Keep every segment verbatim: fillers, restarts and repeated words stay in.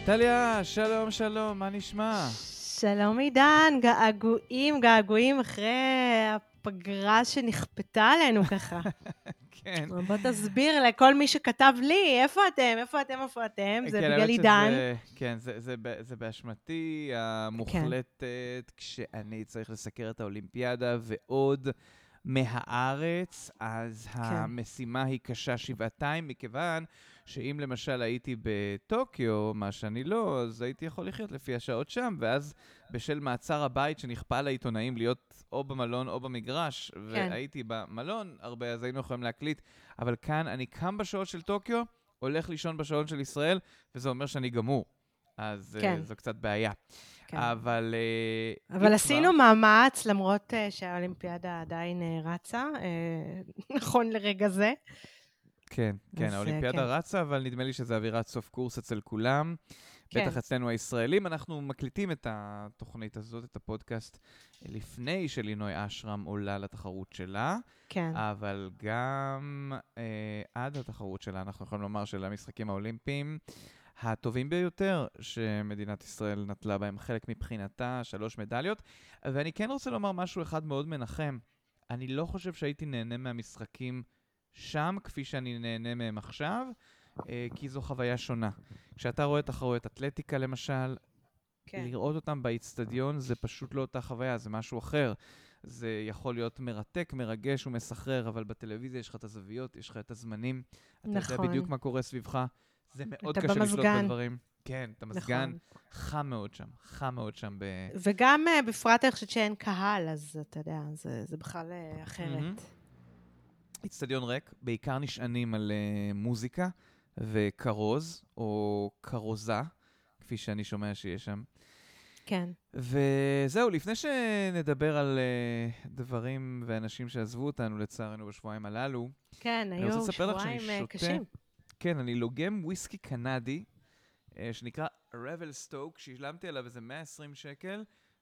טליה, שלום, שלום, מה נשמע? שלום עידן, געגועים, געגועים אחרי הפגרה שנכפתה עלינו ככה. כן. בוא תסביר לכל מי שכתב לי, איפה אתם, איפה אתם, איפה אתם? זה כן, בגלל האמת עידן. שזה, כן, זה, זה, ב- זה באשמתי המוחלטת, כשאני צריך לסקר את האולימפיאדה ועוד מהארץ, אז המשימה היא קשה שבעתיים, מכיוון שאם למשל הייתי בטוקיו, מה שאני לא, אז הייתי יכול לחיות לפי השעות שם, ואז בשל מעצר הבית שנכפה לעיתונאים להיות או במלון או במגרש, כן. והייתי במלון הרבה, אז היינו יכולים להקליט, אבל כאן אני קם בשעות של טוקיו, הולך לישון בשעון של ישראל, וזה אומר שאני גמור. אז כן. uh, זו קצת בעיה. כן. אבל... Uh, אבל עשינו כבר... מאמץ, למרות uh, שהאולימפיאדה עדיין uh, רצה, uh, נכון לרגע זה. כן, כן, האולימפיאדה כן. רצה, אבל נדמה לי שזה אווירת סוף קורס אצל כולם. כן. בטח אצלנו הישראלים. אנחנו מקליטים את התוכנית הזאת, את הפודקאסט, לפני שלינוי אשרם עולה לתחרות שלה. כן. אבל גם אה, עד התחרות שלה, אנחנו יכולים לומר שלמשחקים האולימפיים, הטובים ביותר שמדינת ישראל נטלה בהם חלק מבחינתה, שלוש מדליות. ואני כן רוצה לומר משהו אחד מאוד מנחם. אני לא חושב שהייתי נהנה מהמשחקים שם, כפי שאני נהנה מהם עכשיו, כי זו חוויה שונה. כשאתה רואה תחרויות אתלטיקה למשל, כן. לראות אותם באצטדיון זה פשוט לא אותה חוויה, זה משהו אחר. זה יכול להיות מרתק, מרגש ומסחרר, אבל בטלוויזיה יש לך את הזוויות, יש לך את הזמנים. נכון. אתה יודע בדיוק מה קורה סביבך. זה מאוד קשה לשלוט בדברים. כן, אתה מזגן נכון. חם מאוד שם, חם מאוד שם. ב... וגם uh, בפרט אני חושבת שאין קהל, אז אתה יודע, זה, זה בכלל uh, אחרת. Mm-hmm. אצטדיון ריק, בעיקר נשענים על uh, מוזיקה וקרוז, או קרוזה, כפי שאני שומע שיש שם. כן. וזהו, לפני שנדבר על uh, דברים ואנשים שעזבו אותנו לצערנו בשבועיים הללו, כן, היו שבועיים קשים. כן, אני לוגם וויסקי קנדי, uh, שנקרא Revel Stoke, ששילמתי עליו איזה מאה ועשרים שקל,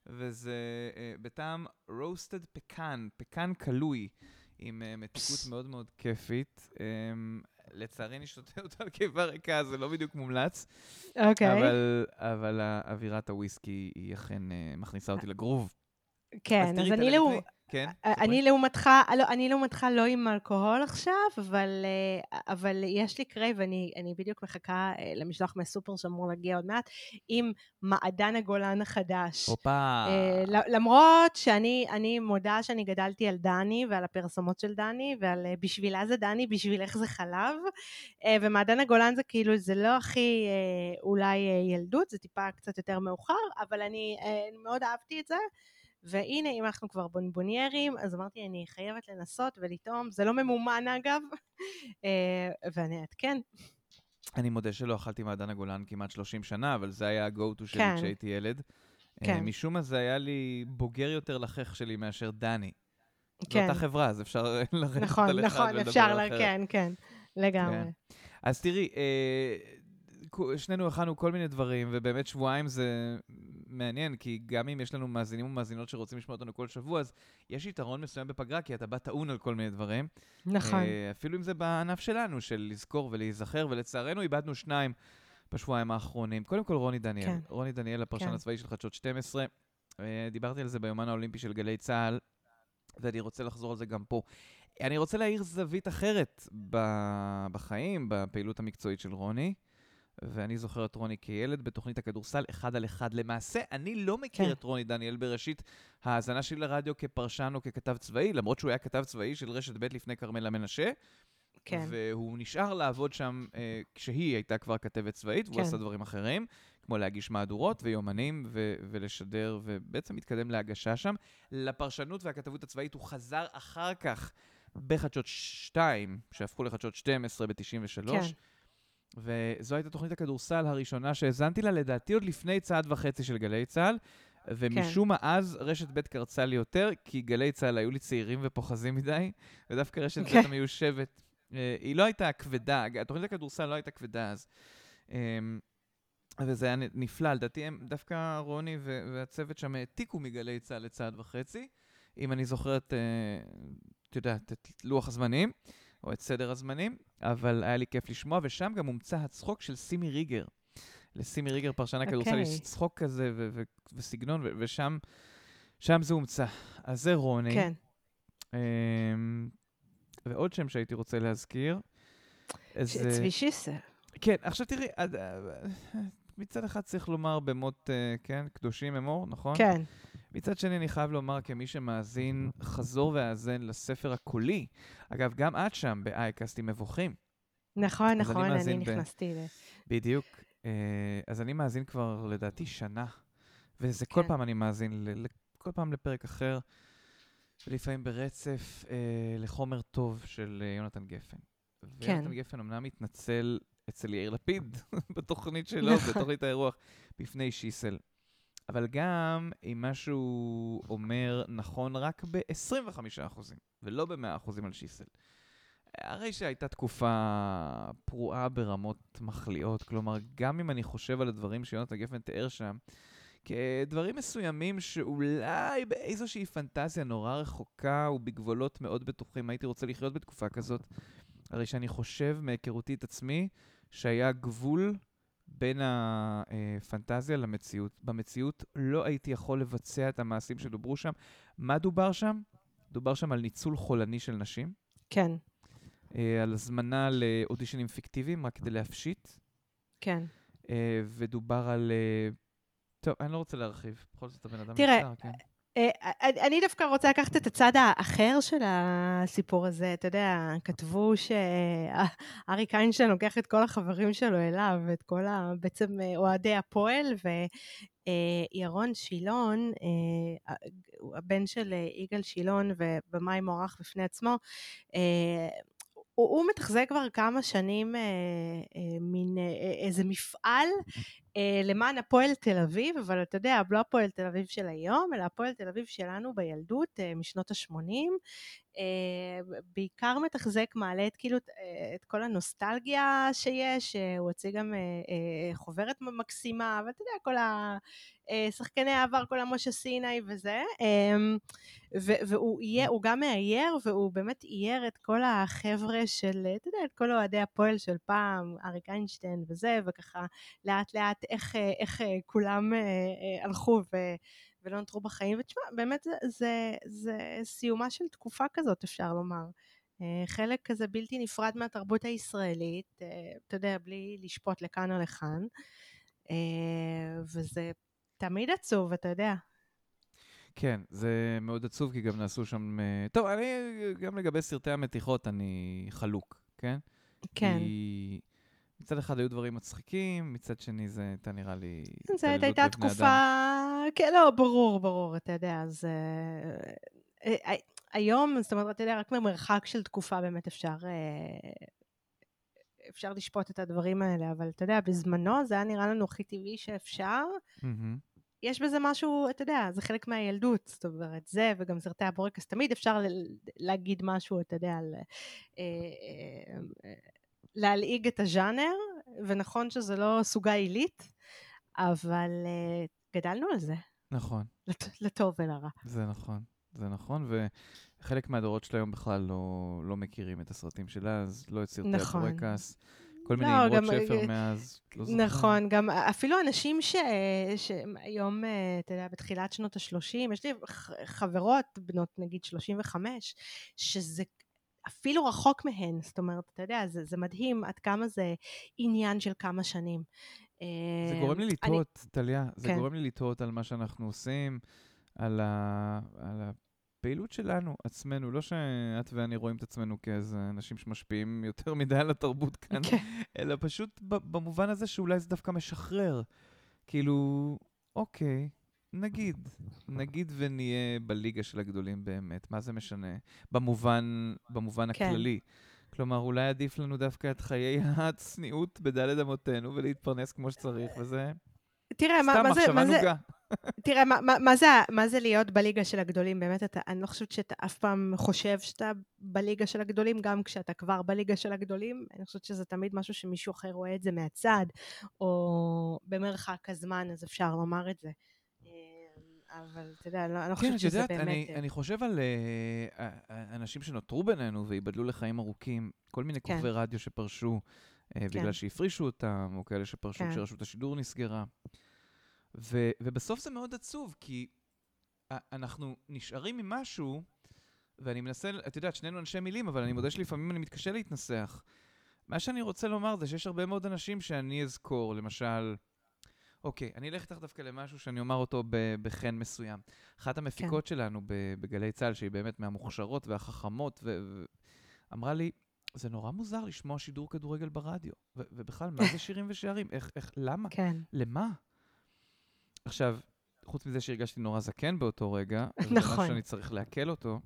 וזה uh, בטעם רוסטד פקן, פקן קלוי, עם uh, מתיקות מאוד מאוד כיפית. Um, לצערי אני שותה אותה על קיבה ריקה, זה לא בדיוק מומלץ. אוקיי. אבל, אבל האווירת הוויסקי היא אכן uh, מכניסה אותי לגרוב. כן, אז, אז אני לא... כן, אני לעומתך, לא, אני לעומתך לא עם אלכוהול עכשיו, אבל, אבל יש לי קרייב, ואני אני בדיוק מחכה למשלוח מהסופר שאמור להגיע עוד מעט, עם מעדן הגולן החדש. אופה. למרות שאני אני מודה שאני גדלתי על דני, ועל הפרסומות של דני, ועל בשבילה זה דני, בשבילך זה חלב, ומעדן הגולן זה כאילו, זה לא הכי אולי ילדות, זה טיפה קצת יותר מאוחר, אבל אני מאוד אהבתי את זה, והנה, אם אנחנו כבר בונבוניירים, אז אמרתי, אני חייבת לנסות ולטעום, זה לא ממומן אגב, ואני אעדכן. אני מודה שלא אכלתי מעדן הגולן כמעט שלושים שנה, אבל זה היה ה-go-to שלי כן. כשהייתי ילד. כן. משום מה זה היה לי בוגר יותר לחך שלי מאשר דני. כן. זו אותה חברה, אז אפשר לרדת נכון, על אחד נכון, ולדבר אפשר, על אחרת. כן, כן, לגמרי. כן. אז תראי, אה, שנינו הכנו כל מיני דברים, ובאמת שבועיים זה מעניין, כי גם אם יש לנו מאזינים ומאזינות שרוצים לשמוע אותנו כל שבוע, אז יש יתרון מסוים בפגרה, כי אתה בא טעון על כל מיני דברים. נכון. אפילו אם זה בענף שלנו, של לזכור ולהיזכר, ולצערנו איבדנו שניים בשבועיים האחרונים. קודם כל רוני דניאל. כן. רוני דניאל, הפרשן כן. הצבאי של חדשות שתים עשרה. דיברתי על זה ביומן האולימפי של גלי צהל, ואני רוצה לחזור על זה גם פה. אני רוצה להעיר זווית אחרת בחיים, בפעילות המקצועית של רוני. ואני זוכר את רוני כילד בתוכנית הכדורסל אחד על אחד. למעשה, אני לא מכיר כן. את רוני דניאל בראשית ההאזנה שלי לרדיו כפרשן או ככתב צבאי, למרות שהוא היה כתב צבאי של רשת ב' לפני קרמלה מנשה, כן. והוא נשאר לעבוד שם אה, כשהיא הייתה כבר כתבת צבאית, והוא כן. עשה דברים אחרים, כמו להגיש מהדורות ויומנים ו- ולשדר, ובעצם התקדם להגשה שם. לפרשנות והכתבות הצבאית הוא חזר אחר כך בחדשות שתיים, שהפכו לחדשות שתים עשרה ב-תשעים ושלוש, כן. וזו הייתה תוכנית הכדורסל הראשונה שהזנתי לה, לדעתי עוד לפני צעד וחצי של גלי צהל, ומשום מה אז רשת ב' קרצה לי יותר, כי גלי צהל היו לי צעירים ופוחזים מדי, ודווקא רשת ב' המיושבת, היא לא הייתה כבדה, התוכנית הכדורסל לא הייתה כבדה אז, וזה היה נפלא, לדעתי הם דווקא רוני והצוות שם העתיקו מגלי צהל לצעד וחצי, אם אני זוכר את, אתה יודע, את לוח הזמנים, או את סדר הזמנים, אבל היה לי כיף לשמוע, ושם גם מומצא הצחוק של סימי ריגר. לסימי ריגר, פרשנה אוקיי. כדורסל, יש צחוק כזה ו- ו- וסגנון, ו- ושם שם זה הומצא. אז זה רוני. כן. אמ, ועוד שם שהייתי רוצה להזכיר. ש- זה... צבי שיסל. כן, עכשיו תראי, עד- מצד אחד צריך לומר במות, אה, כן, קדושים אמור, נכון? כן. מצד שני אני חייב לומר כמי שמאזין חזור והאזן לספר הקולי. אגב, גם את שם באייקאסטים מבוכים. נכון, אז נכון, אני אני מאזין ב- נכנסתי ל... בדיוק. אה, אז אני מאזין כבר לדעתי שנה, וזה כל כן. פעם אני מאזין, ל- ל- כל פעם לפרק אחר, ולפעמים ברצף אה, לחומר טוב של אה, יונתן גפן. כן. ויונתן גפן אמנם מתנצל אצל יאיר לפיד בתוכנית שלו, נכון. בתוכנית האירוח, בפני שיסל. אבל גם אם משהו אומר נכון רק ב-עשרים וחמישה אחוזים, ולא ב-מאה אחוזים על שיסל. הרי שהייתה תקופה פרועה ברמות מחליאות, כלומר, גם אם אני חושב על הדברים שיונתן גפן תיאר שם, כדברים מסוימים שאולי באיזושהי פנטזיה נורא רחוקה ובגבולות מאוד בטוחים, הייתי רוצה לחיות בתקופה כזאת, הרי שאני חושב מהיכרותי את עצמי, שהיה גבול בין הפנטזיה למציאות. במציאות לא הייתי יכול לבצע את המעשים שדוברו שם. מה דובר שם? דובר שם על ניצול חולני של נשים. כן. על הזמנה לאודישנים פיקטיביים, רק כדי להפשיט. כן. ודובר על... טוב, אני לא רוצה להרחיב. בכל זאת הבן אדם תראה, נפטר, כן. אני דווקא רוצה לקחת את הצד האחר של הסיפור הזה. אתה יודע, כתבו שארי קיינשטיין לוקח את כל החברים שלו אליו, את כל בעצם אוהדי הפועל, וירון שילון, הבן של יגאל שילון, ובמאי מוערך בפני עצמו, הוא, הוא מתחזק כבר כמה שנים אה, אה, מין אה, איזה מפעל אה, למען הפועל תל אביב, אבל אתה יודע, לא הפועל תל אביב של היום, אלא הפועל תל אביב שלנו בילדות, אה, משנות ה-שמונים, אה, בעיקר מתחזק, מעלה את, כאילו, את כל הנוסטלגיה שיש, אה, הוא הוציא גם אה, אה, חוברת מקסימה, ואתה יודע, כל השחקני העבר, כל המשה סיני וזה, אה, ו- והוא יהיה, הוא גם מאייר, והוא באמת אייר את כל החבר'ה של, אתה יודע, את כל אוהדי הפועל של פעם, ארי קיינשטיין וזה, וככה לאט לאט איך, איך כולם הלכו ו... ולא נותרו בחיים, ותשמע, באמת זה, זה, זה סיומה של תקופה כזאת, אפשר לומר. חלק כזה בלתי נפרד מהתרבות הישראלית, אתה יודע, בלי לשפוט לכאן או לכאן, וזה תמיד עצוב, אתה יודע. כן, זה מאוד עצוב, כי גם נעשו שם... טוב, אני, גם לגבי סרטי המתיחות, אני חלוק, כן? כן. כי מצד אחד היו דברים מצחיקים, מצד שני זה הייתה נראה לי... זה הייתה תקופה... כן, לא, ברור, ברור, אתה יודע, אז... היום, זאת אומרת, אתה יודע, רק ממרחק של תקופה באמת אפשר... אפשר לשפוט את הדברים האלה, אבל אתה יודע, בזמנו זה היה נראה לנו הכי טבעי שאפשר. יש בזה משהו, אתה יודע, זה חלק מהילדות, זאת אומרת, זה וגם סרטי הבורקס, תמיד אפשר להגיד משהו, אתה יודע, על... להלעיג את הז'אנר, ונכון שזה לא סוגה עילית, אבל uh, גדלנו על זה. נכון. לט- לטוב ולרע. זה נכון, זה נכון, וחלק מהדורות של היום בכלל לא, לא מכירים את הסרטים שלה, אז לא את סרטי נכון. הבורקס, כל מיני לא, אמרות גם, שפר מאז, לא זוכר. נכון, גם אפילו אנשים ש... שהיום, אתה יודע, בתחילת שנות ה-שלושים, יש לי חברות בנות נגיד שלושים וחמש, שזה... אפילו רחוק מהן, זאת אומרת, אתה יודע, זה, זה מדהים עד כמה זה עניין של כמה שנים. זה גורם לי לטעות, אני... טליה, זה כן. גורם לי לטעות על מה שאנחנו עושים, על, ה... על הפעילות שלנו, עצמנו, לא שאת ואני רואים את עצמנו כאיזה אנשים שמשפיעים יותר מדי על התרבות כאן, כן. אלא פשוט במובן הזה שאולי זה דווקא משחרר. כאילו, אוקיי, נגיד, נגיד ונהיה בליגה של הגדולים באמת, מה זה משנה? במובן, במובן כן. הכללי. כלומר, אולי עדיף לנו דווקא את חיי הצניעות בדלת אמותינו, ולהתפרנס כמו שצריך, וזה... תראה, סתם מה, מחשבה מה נוגה. תראה, מה, מה, מה, זה, מה זה להיות בליגה של הגדולים? באמת, אתה, אני לא חושבת שאתה אף פעם חושב שאתה בליגה של הגדולים, גם כשאתה כבר בליגה של הגדולים, אני חושבת שזה תמיד משהו שמישהו אחר רואה את זה מהצד, או במרחק הזמן, אז אפשר לומר את זה. אבל אתה יודע, אני לא חושבת שזה באמת... כן, את יודעת, אני חושב על אנשים שנותרו בינינו, ויבדלו לחיים ארוכים, כל מיני כוכבי רדיו שפרשו, בגלל שהפרישו אותם, או כאלה שפרשו כשרשות השידור נסגרה. ובסוף זה מאוד עצוב, כי אנחנו נשארים עם משהו, ואני מנסה, את יודעת, שנינו אנשי מילים, אבל אני מודה שלפעמים אני מתקשה להתנסח. מה שאני רוצה לומר זה שיש הרבה מאוד אנשים שאני אזכור, למשל, אוקיי, אני אלך איתך דווקא למשהו שאני אומר אותו בחן מסוים. אחת המפיקות שלנו בגלי צהל, שהיא באמת מהמוכשרות והחכמות, ואמרה לי, זה נורא מוזר לשמוע שידור כדורגל ברדיו, ובכלל, מה זה שירים ושערים? איך, איך, למה? כן. למה? עכשיו, חוץ מזה שהרגשתי נורא זקן באותו רגע, נכון. זה משהו שאני צריך להקל אותו,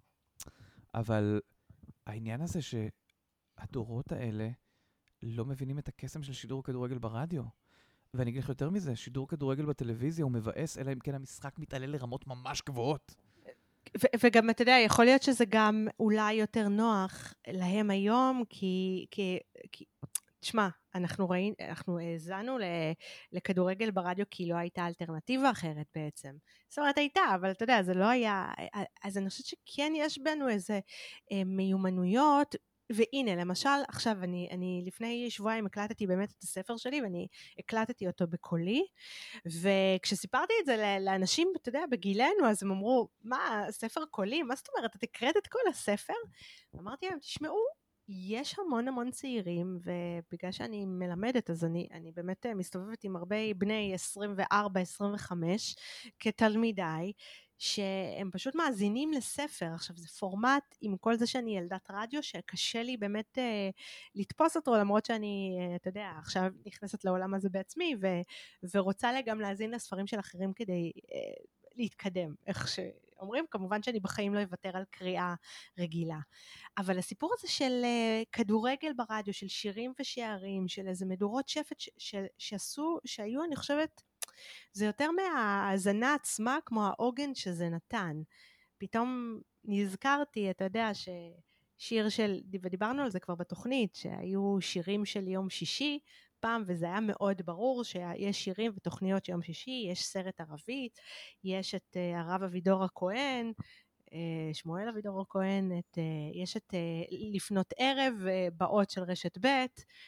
אבל העניין הזה שהדורות האלה לא מבינים את הקסם של שידור כדורגל ברדיו. ואני אגיד לך יותר מזה, שידור כדורגל בטלוויזיה הוא מבאס, אלא אם כן המשחק מתעלה לרמות ממש גבוהות. ו- וגם, אתה יודע, יכול להיות שזה גם אולי יותר נוח להם היום, כי, כי, כי תשמע, אנחנו ראינו, אנחנו האזנו לכדורגל ברדיו כי לא הייתה אלטרנטיבה אחרת בעצם. זאת אומרת, הייתה, אבל אתה יודע, זה לא היה, אז אני חושבת שכן יש בנו איזה מיומנויות, והנה, למשל, עכשיו אני, אני לפני שבועיים הקלטתי באמת את הספר שלי, ואני הקלטתי אותו בקולי, וכשסיפרתי את זה לאנשים, אתה יודע, בגילנו, אז הם אמרו, מה, ספר קולי? מה זאת אומרת? את הקראת את כל הספר? אמרתי להם, תשמעו, יש המון המון צעירים, ובגלל שאני מלמדת, אז אני, אני באמת מסתובבת עם הרבה בני עשרים וארבע עשרים וחמש כתלמידיי, שהם פשוט מאזינים לספר. עכשיו זה פורמט, עם כל זה שאני ילדת רדיו, שקשה לי באמת אה, לתפוס אותו, למרות שאני, אה, אתה יודע, עכשיו נכנסת לעולם הזה בעצמי, ו, ורוצה לי גם להאזין לספרים של אחרים כדי אה, להתקדם, איך שאומרים, כמובן שאני בחיים לא אוותר על קריאה רגילה. אבל הסיפור הזה של uh, כדורגל ברדיו, של שירים ושערים, של איזה מדורות שפט ש- ש- שעשו, שהיו, אני חושבת, זה יותר מההאזנה עצמה, כמו העוגן שזה נתן. פתאום נזכרתי, אתה יודע, ששיר של, ודיברנו על זה כבר בתוכנית, שהיו שירים של יום שישי, פעם, וזה היה מאוד ברור שיש שירים ותוכניות של יום שישי, יש סרט ערבית, יש את uh, הרב אבידור הכהן, שמואל אבידור הכהן, את, יש את לפנות ערב, באות של רשת ב',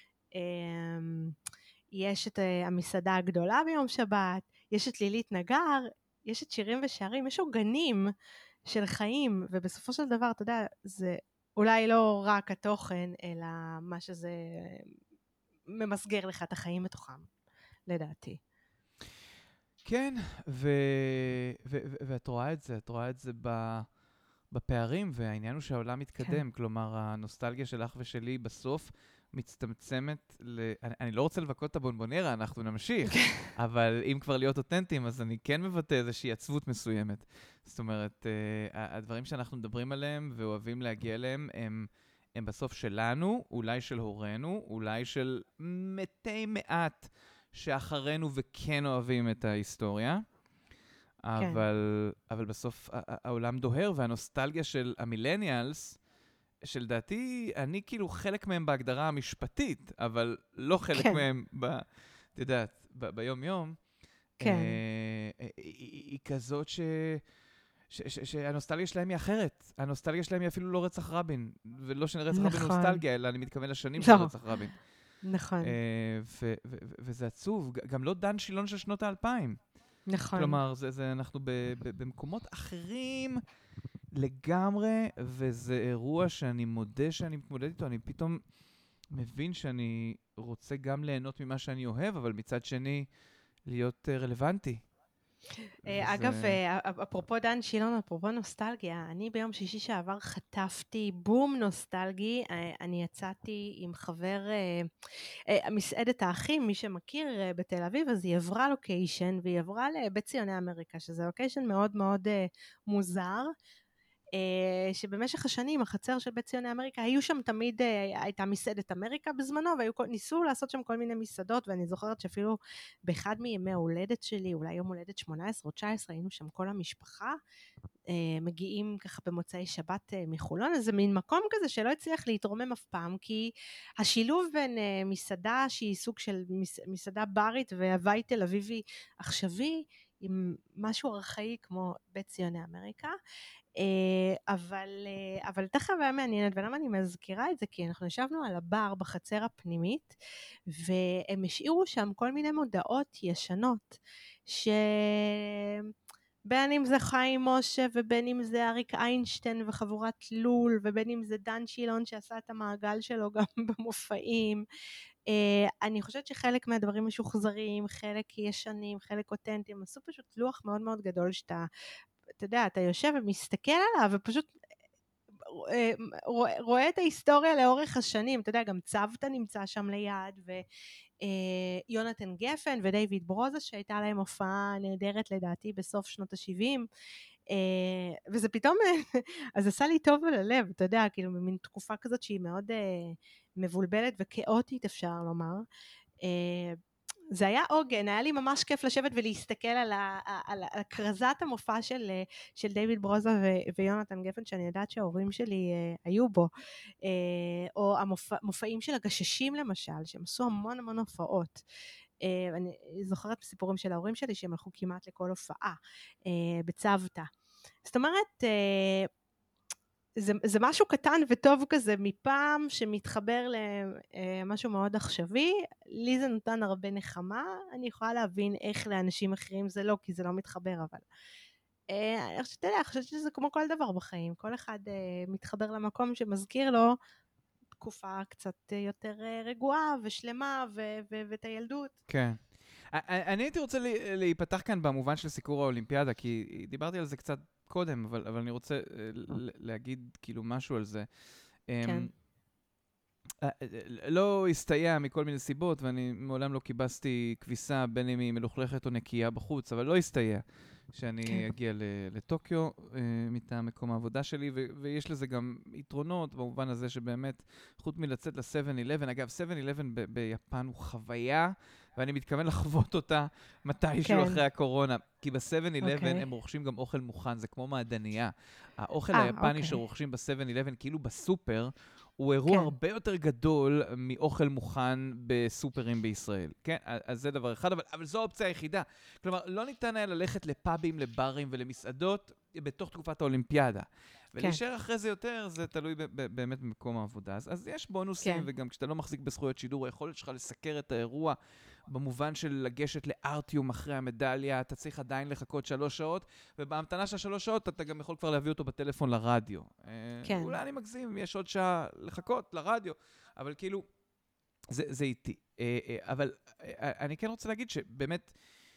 יש את המסעדה הגדולה ביום שבת, יש את לילית נגר, יש את שירים ושערים, יש עוגנים של חיים, ובסופו של דבר, אתה יודע, זה אולי לא רק התוכן, אלא מה שזה ממסגר לך את החיים בתוכם, לדעתי. כן, ו... ו... ו... ואת רואה את זה, את רואה את זה ב... בפערים, והעניין הוא שהעולם מתקדם, כן. כלומר, הנוסטלגיה שלך ושלי בסוף מצטמצמת ל... אני, אני לא רוצה לבקות את הבונבונרה, אנחנו נמשיך, אבל אם כבר להיות אותנטיים, אז אני כן מבטא איזושהי עצבות מסוימת. זאת אומרת, uh, הדברים שאנחנו מדברים עליהם ואוהבים להגיע אליהם, הם, הם בסוף שלנו, אולי של הורינו, אולי של מתי מעט שאחרינו וכן אוהבים את ההיסטוריה. אבל, אבל בסוף העולם דוהר, והנוסטלגיה של המילניאלס, של דעתי, אני כאילו חלק מהם בהגדרה המשפטית, אבל לא חלק כן. מהם, ב, את יודעת, ב, ביום יום, כן. אה, היא, היא כזאת ש, ש, ש, שהנוסטלגיה שלהם היא אחרת. הנוסטלגיה שלהם היא אפילו לא רצח רבין, ולא שרצח נכון. רבין נוסטלגיה, אלא אני מתכוון לשנים לא. של רצח רבין. נכון. אה, ו, ו, ו, וזה עצוב, גם לא דן שילון של שנות האלפיים. נכון. כלומר, זה, זה, אנחנו ב, ב, במקומות אחרים לגמרי, וזה אירוע שאני מודה שאני מתמודד איתו, אני פתאום מבין שאני רוצה גם ליהנות ממה שאני אוהב, אבל מצד שני, להיות רלוונטי. אגב, אפרופו דן שילון, אפרופו נוסטלגיה, אני ביום שישי שעבר חטפתי בום נוסטלגי, אני יצאתי עם חבר, מסעדת האחים, מי שמכיר בתל אביב, אז היא עברה לוקיישן, והיא עברה לבית ציוני אמריקה, שזה לוקיישן מאוד מאוד מוזר, שבמשך השנים החצר של בית ציוני אמריקה היו שם תמיד, הייתה מסעדת אמריקה בזמנו, וניסו לעשות שם כל מיני מסעדות, ואני זוכרת שאפילו באחד מימי ההולדת שלי, אולי יום הולדת שמונה עשרה או תשע עשרה, היינו שם כל המשפחה, מגיעים ככה במוצאי שבת מחולון, איזה מין מקום כזה שלא הצליח להתרומם אף פעם, כי השילוב בין מסעדה שהיא סוג של מסעדה ברית והווי תל אביבי עכשווי, עם משהו ארכאי כמו בית ציוני אמריקה, אבל, אבל תכף היה מעניינת, ולמה אני מזכירה את זה? כי אנחנו ישבנו על הבר בחצר הפנימית, והם השאירו שם כל מיני מודעות ישנות, שבין אם זה חיים משה, ובין אם זה אריק איינשטיין וחבורת לול, ובין אם זה דן שילון שעשה את המעגל שלו גם במופעים. אני חושבת שחלק מהדברים משוחזרים, חלק ישנים, חלק אותנטיים, עשו פשוט לוח מאוד מאוד גדול שאתה, אתה יודע, אתה יושב ומסתכל עליו, ופשוט רואה, רואה את ההיסטוריה לאורך השנים, אתה יודע, גם צוותא נמצא שם ליד, ויונתן גפן ודייוויד ברוזה, שהייתה להם הופעה נהדרת לדעתי בסוף שנות ה-שבעים, וזה פתאום, אז עשה לי טוב על הלב, אתה יודע, כאילו במין תקופה כזאת שהיא מאוד מבולבלת וכאוטית אפשר לומר, זה היה עוגן, היה לי ממש כיף לשבת ולהסתכל על, ה, על, על הקרזת המופע של, של דיוויד ברוזה ו, ויונתן גפן, שאני יודעת שההורים שלי אה, היו בו, אה, או המופעים של הגששים למשל, שהם עשו המון המון הופעות. אה, אני זוכרת סיפורים של ההורים שלי, שהם הלכו כמעט לכל הופעה אה, בצוותא. זאת אומרת, אה, זה, זה משהו קטן וטוב כזה מפעם שמתחבר למשהו מאוד עכשווי, לי זה נותן הרבה נחמה, אני יכולה להבין איך לאנשים אחרים זה לא, כי זה לא מתחבר, אבל אה, אני חושבת, אני חושבת שזה כמו כל דבר בחיים, כל אחד אה, מתחבר למקום שמזכיר לו תקופה קצת יותר רגועה ושלמה ו- ו- ואת הילדות. כן. אני הייתי רוצה להיפתח כאן במובן של סיקור האולימפיאדה, כי דיברתי על זה קצת קודם, אבל, אבל אני רוצה להגיד כאילו משהו על זה. כן. לא הסתייע מכל מיני סיבות, ואני מעולם לא קיבסתי כביסה, בין אם היא מלוכלכת או נקייה בחוץ, אבל לא הסתייע שאני כן. אגיע לטוקיו מטעם מקום העבודה שלי, ו- ויש לזה גם יתרונות במובן הזה שבאמת, חוץ מלצאת ל-סבן אלבן, אגב, סבן אלבן ב- ביפן הוא חוויה, ואני מתכוון לחוות אותה מתישהו כן. אחרי הקורונה, כי ב-סבן אלבן okay. הם רוכשים גם אוכל מוכן, זה כמו מעדניה. האוכל 아, היפני okay. שרוכשים ב-סבן אלבן, כאילו בסופר, הוא אירוע כן. הרבה יותר גדול מאוכל מוכן בסופרים בישראל. כן? אז זה דבר אחד, אבל, אבל זו האופציה היחידה. כלומר, לא ניתן היה ללכת לפאבים, לברים ולמסעדות בתוך תקופת האולימפיאדה. ולהישאר אחרי זה יותר, זה תלוי ב- ב- באמת במקום העבודה. אז, אז יש בונוסים, כן. וגם כשאתה לא מחזיק בזכויות שידור, היכולת שלך לסקר את האירוע, במובן של לגשת לארטיום אחרי המדליה, אתה צריך עדיין לחכות שלוש שעות, ובהמתנה של שלוש שעות אתה גם יכול כבר להביא אותו בטלפון לרדיו. כן. אולי אני מגזים, יש עוד שעה לחכות לרדיו, אבל כאילו, זה, זה איתי. אבל אני כן רוצה להגיד שבאמת,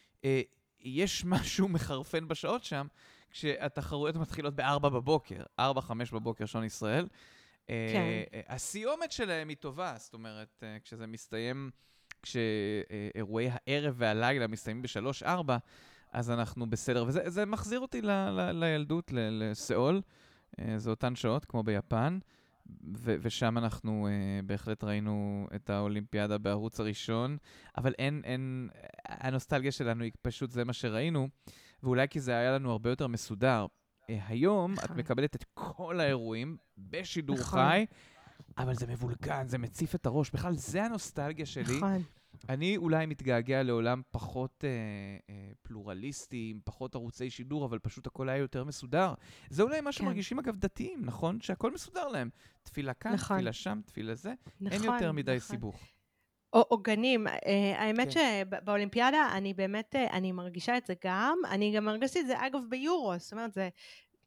יש משהו מחרפן בשעות שם, כשהתחרויות מתחילות בארבע בבוקר, ארבע, חמש בבוקר שעון ישראל. כן. הסיומת שלהם היא טובה, זאת אומרת, כשזה מסתיים, כשאירועי הערב והלילה מסתיימים בשלוש, ארבע, אז אנחנו בסדר. וזה זה מחזיר אותי ל, ל, לילדות, ל, לסאול. זה אותן שעות, כמו ביפן. ו- ושם אנחנו uh, בהחלט ראינו את האולימפיאדה בערוץ הראשון. אבל אין, אין, הנוסטלגיה שלנו היא פשוט זה מה שראינו. ואולי כי זה היה לנו הרבה יותר מסודר. Uh, היום נכון. את מקבלת את כל האירועים בשידור נכון. חי, אבל זה מבולגן, זה מציף את הראש. בכלל, זה הנוסטלגיה שלי. נכון. אני אולי מתגעגע לעולם פחות אה, אה, פלורליסטי, פחות ערוצי שידור, אבל פשוט הכל היה יותר מסודר. זה אולי מה שמרגישים, כן. אגב, דתיים, נכון? שהכל מסודר להם. תפילה כאן, נכון. תפילה שם, תפילה זה. נכון, אין יותר מדי נכון. סיבוך. עוגנים, האמת שבאולימפיאדה אני באמת, אני מרגישה את זה גם, אני גם מרגישתי את זה אגב ביורו, זאת אומרת זה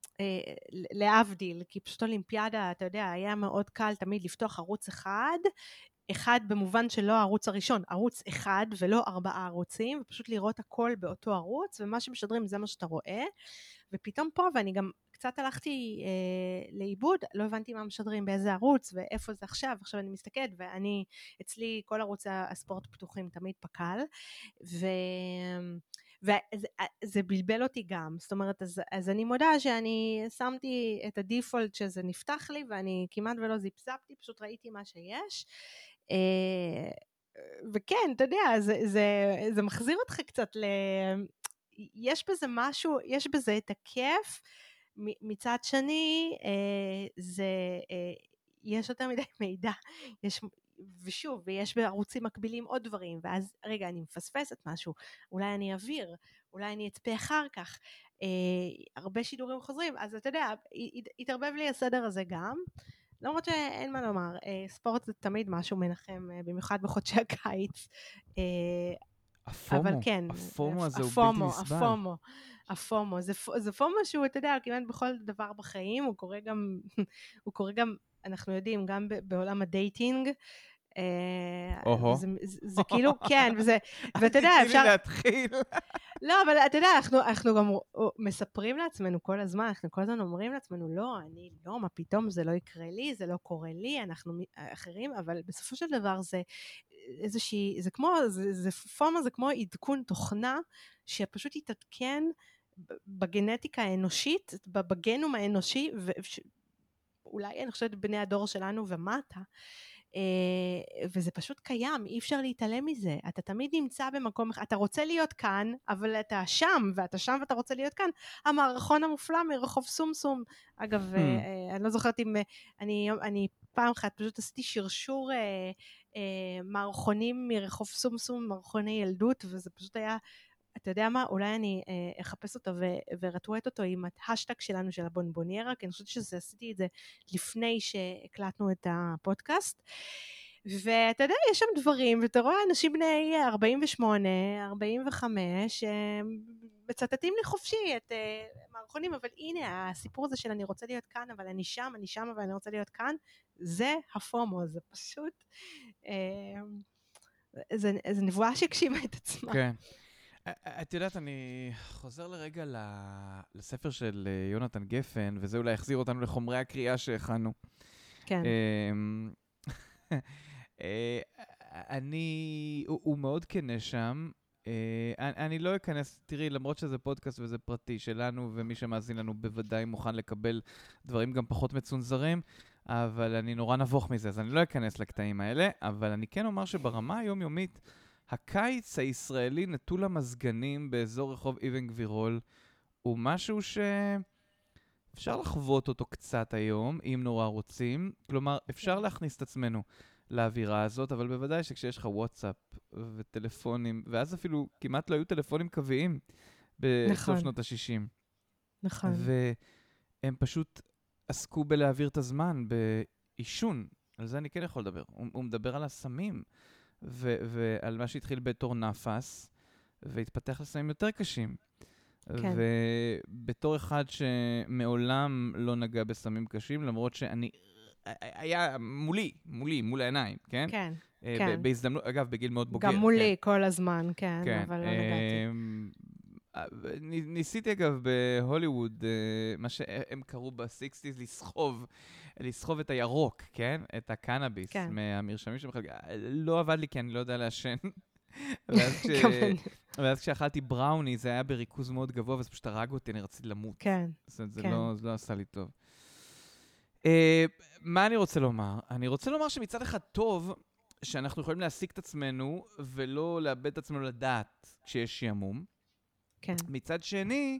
להבדיל, כי פשוט אולימפיאדה, אתה יודע, היה מאוד קל תמיד לפתוח ערוץ אחד, אחד במובן שלא הערוץ הראשון, ערוץ אחד ולא ארבעה ערוצים, ופשוט לראות הכל באותו ערוץ, ומה שמשדרים זה מה שאתה רואה, ופתאום פה, ואני גם קצת הלכתי אה, לאיבוד, לא הבנתי מה משדרים באיזה ערוץ, ואיפה זה עכשיו, עכשיו אני מסתכלת, ואני, אצלי כל ערוצי הספורט פתוחים תמיד פקל, ו... וזה זה בלבל אותי גם, זאת אומרת, אז, אז אני מודה שאני שמתי את הדיפולט שזה נפתח לי, ואני כמעט ולא זיפזפתי, פשוט ראיתי מה שיש, וכן, אתה יודע, זה, זה, זה מחזיר אותך קצת ל... יש בזה משהו, יש בזה את הכיף, מצד שני, זה, יש יותר מדי מידע, יש, ושוב, ויש בערוצים מקבילים עוד דברים, ואז, רגע, אני מפספסת משהו, אולי אני אעביר, אולי אני אצפה אחר כך, אה, הרבה שידורים חוזרים, אז אתה יודע, התערבב לי הסדר הזה גם, למרות שאין מה לומר, אה, ספורט זה תמיד משהו מנחם, אה, במיוחד בחודשי הקיץ, אה, הפומו, אבל כן, הפומו הזה הוא הפומו, בלתי נסבל. הפומו, הפומו, זה, זה פומו שהוא, אתה יודע, כמעט בכל דבר בחיים, הוא קורה גם, הוא קורה גם, אנחנו יודעים, גם בעולם הדייטינג, אוהו. זה, זה, זה כאילו, כן, וזה, ואתה יודע, אפשר... תתני לי להתחיל. לא, אבל אתה יודע, אנחנו, אנחנו גם מספרים לעצמנו כל הזמן, אנחנו כל הזמן אומרים לעצמנו, לא, אני לא, מה פתאום, זה לא יקרה לי, זה לא קורה לי, אנחנו אחרים, אבל בסופו של דבר זה איזושהי, זה כמו, זה, זה פומו, זה כמו עדכון תוכנה, שפשוט יתעדכן בגנטיקה האנושית, בגנום האנושי, ואולי אני חושבת בני הדור שלנו ומטה, וזה פשוט קיים, אי אפשר להתעלם מזה, אתה תמיד נמצא במקום, אתה רוצה להיות כאן, אבל אתה שם, ואתה שם ואתה רוצה להיות כאן, המערכון המופלא מרחוב סומסום, אגב, אני לא זוכרת אם, אני, אני פעם אחת פשוט עשיתי שרשור מערכונים מרחוב סומסום, מערכוני ילדות, וזה פשוט היה, אתה יודע מה, אולי אני אה, אחפש אותו ו- ורטווט אותו עם ההשטג שלנו של הבונבוניירה, כי אני חושבת שזה, עשיתי את זה לפני שהקלטנו את הפודקאסט, ואתה יודע, יש שם דברים, ואתה רואה אנשים בני ארבעים ושמונה, ארבעים וחמש, אה, מצטטים לי חופשי את אה, מערכונים, אבל הנה, הסיפור הזה של אני רוצה להיות כאן, אבל אני שם, אני שם, אבל אני רוצה להיות כאן, זה הפומו, זה פשוט, אה, זה, זה נבואה שהגשימה את עצמה. כן. את יודעת, אני חוזר לרגע לספר של יונתן גפן, וזה אולי יחזיר אותנו לחומרי הקריאה שהכנו. כן. אני, הוא מאוד כנה שם. אני לא אכנס, תראי, למרות שזה פודקאסט וזה פרטי שלנו, ומי שמאזין לנו בוודאי מוכן לקבל דברים גם פחות מצונזרים, אבל אני נורא נבוך מזה, אז אני לא אכנס לקטעים האלה, אבל אני כן אומר שברמה היומיומית, הקיץ הישראלי נטול המזגנים באזור רחוב אבן גבירול הוא משהו שאפשר לחוות אותו קצת היום, אם נורא רוצים. כלומר, אפשר להכניס את עצמנו לאווירה הזאת, אבל בוודאי שכשיש לך וואטסאפ וטלפונים, ואז אפילו כמעט לא היו טלפונים קוויים בסוף שנות ה-שישים. נכון. והם פשוט עסקו בלהעביר את הזמן באישון. על זה אני כן יכול לדבר. הוא, הוא מדבר על הסמים. ו- ועל מה שהתחיל בתור נפס, והתפתח לסמים יותר קשים. כן. ובתור אחד שמעולם לא נגע בסמים קשים, למרות שאני, היה מולי, מולי, מול העיניים, כן? כן, ב- כן. בהזדמנות, אגב, בגיל מאוד בוגר. גם מולי כן. כל הזמן, כן, כן. אבל לא נגעתי. ניסיתי אגב בהוליווד, מה שהם קראו ב-שישים לסחוב, לסחוב את הירוק, כן? את הקנאביס, כן. מהמרשמים שלהם. לא עבד לי כי אני לא יודע לעשן. ואז, כש... ואז כשאכלתי בראוני, זה היה בריכוז מאוד גבוה, וזה פשוט הרג אותי, אני רציתי למות. כן. זאת אומרת, זה, כן. לא, זה לא עשה לי טוב. Uh, מה אני רוצה לומר? אני רוצה לומר שמצד אחד טוב, שאנחנו יכולים להשיג את עצמנו, ולא לאבד את עצמנו לדעת כשיש שעמום. כן. מצד שני,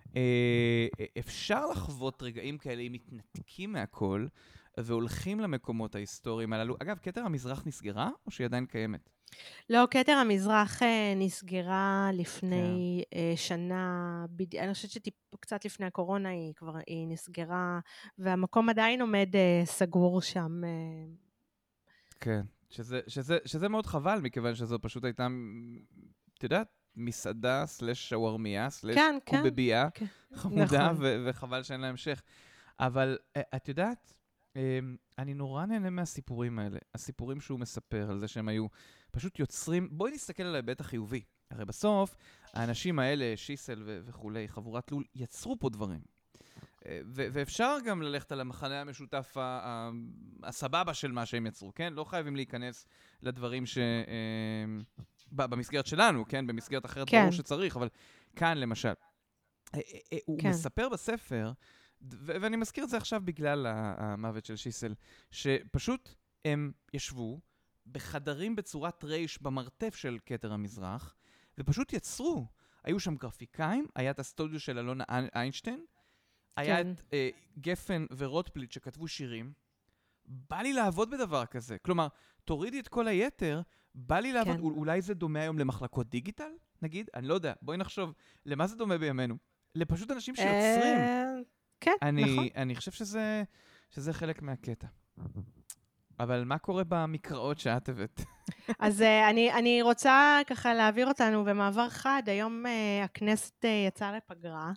אפשר לחוות רגעים כאלה אם מתנתקים מהכל, והולכים למקומות ההיסטוריים הללו. אגב, כתר המזרח נסגרה, או שהיא עדיין קיימת? לא, כתר המזרח נסגרה לפני כן. שנה, בד... אני חושבת שקצת לפני הקורונה היא כבר היא נסגרה, והמקום עדיין עומד סגור שם. כן, שזה, שזה, שזה מאוד חבל, מכיוון שזו פשוט הייתה, את יודעת, מסעדה, סלש שווארמיה, סלש כן, קובביה, כן. חמודה, נכון. ו- וחבל שאין לה המשך. אבל את יודעת, אני נורא נהנה מהסיפורים האלה, הסיפורים שהוא מספר על זה שהם היו פשוט יוצרים, בואי נסתכל על ההיבט החיובי. הרי בסוף, האנשים האלה, שיסל ו- וכולי, חבורת לול, יצרו פה דברים. ו- ואפשר גם ללכת על המחנה המשותף ה- הסבבה של מה שהם יצרו, כן? לא חייבים להיכנס לדברים ש... במסגרת שלנו, כן? במסגרת אחרת כן. ברור שצריך, אבל כאן למשל. הוא כן. מספר בספר, ו- ואני מזכיר את זה עכשיו בגלל המוות של שיסל, שפשוט הם ישבו בחדרים בצורת רייש במרתף של כתר המזרח, ופשוט יצרו. היו שם גרפיקאים, היה את הסטודיו של אלונה איינשטיין, היה כן. את uh, גפן ורוטפליט שכתבו שירים, בא לי לעבוד בדבר כזה. כלומר, תורידי את כל היתר, בא לי לעבוד, כן. אולי זה דומה היום למחלקות דיגיטל, נגיד? אני לא יודע, בואי נחשוב, למה זה דומה בימינו? לפשוט אנשים שיוצרים. כן, אני, נכון. אני חושב שזה, שזה חלק מהקטע. אבל מה קורה במקראות שאת הבאת? אז uh, אני, אני רוצה ככה להעביר אותנו במעבר חד. היום uh, הכנסת uh, יצאה לפגרה,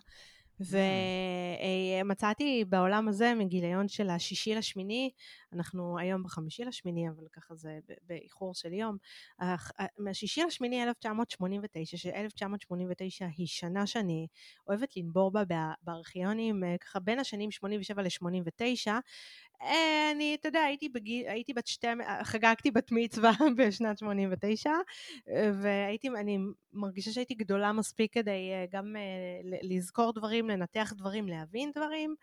ומצאתי בעולם הזה מגיליון של השישי לשמיני, אנחנו היום בחמישי לשמיני, אבל ככה זה באיחור של יום, מהשישי לשמיני אלף תשע מאות שמונים ותשע, ש-אלף תשע מאות שמונים ותשע היא שנה שאני אוהבת לנבור בה בארכיונים, ככה בין השנים שמונים ושבע ל-שמונים ותשע, אני, אתה יודע, הייתי בגיל, הייתי בת שתי, חגגתי בת מצווה בשנת שמונים ותשע, והייתי, אני מרגישה שהייתי גדולה מספיק כדי גם לזכור דברים, לנתח דברים, להבין דברים,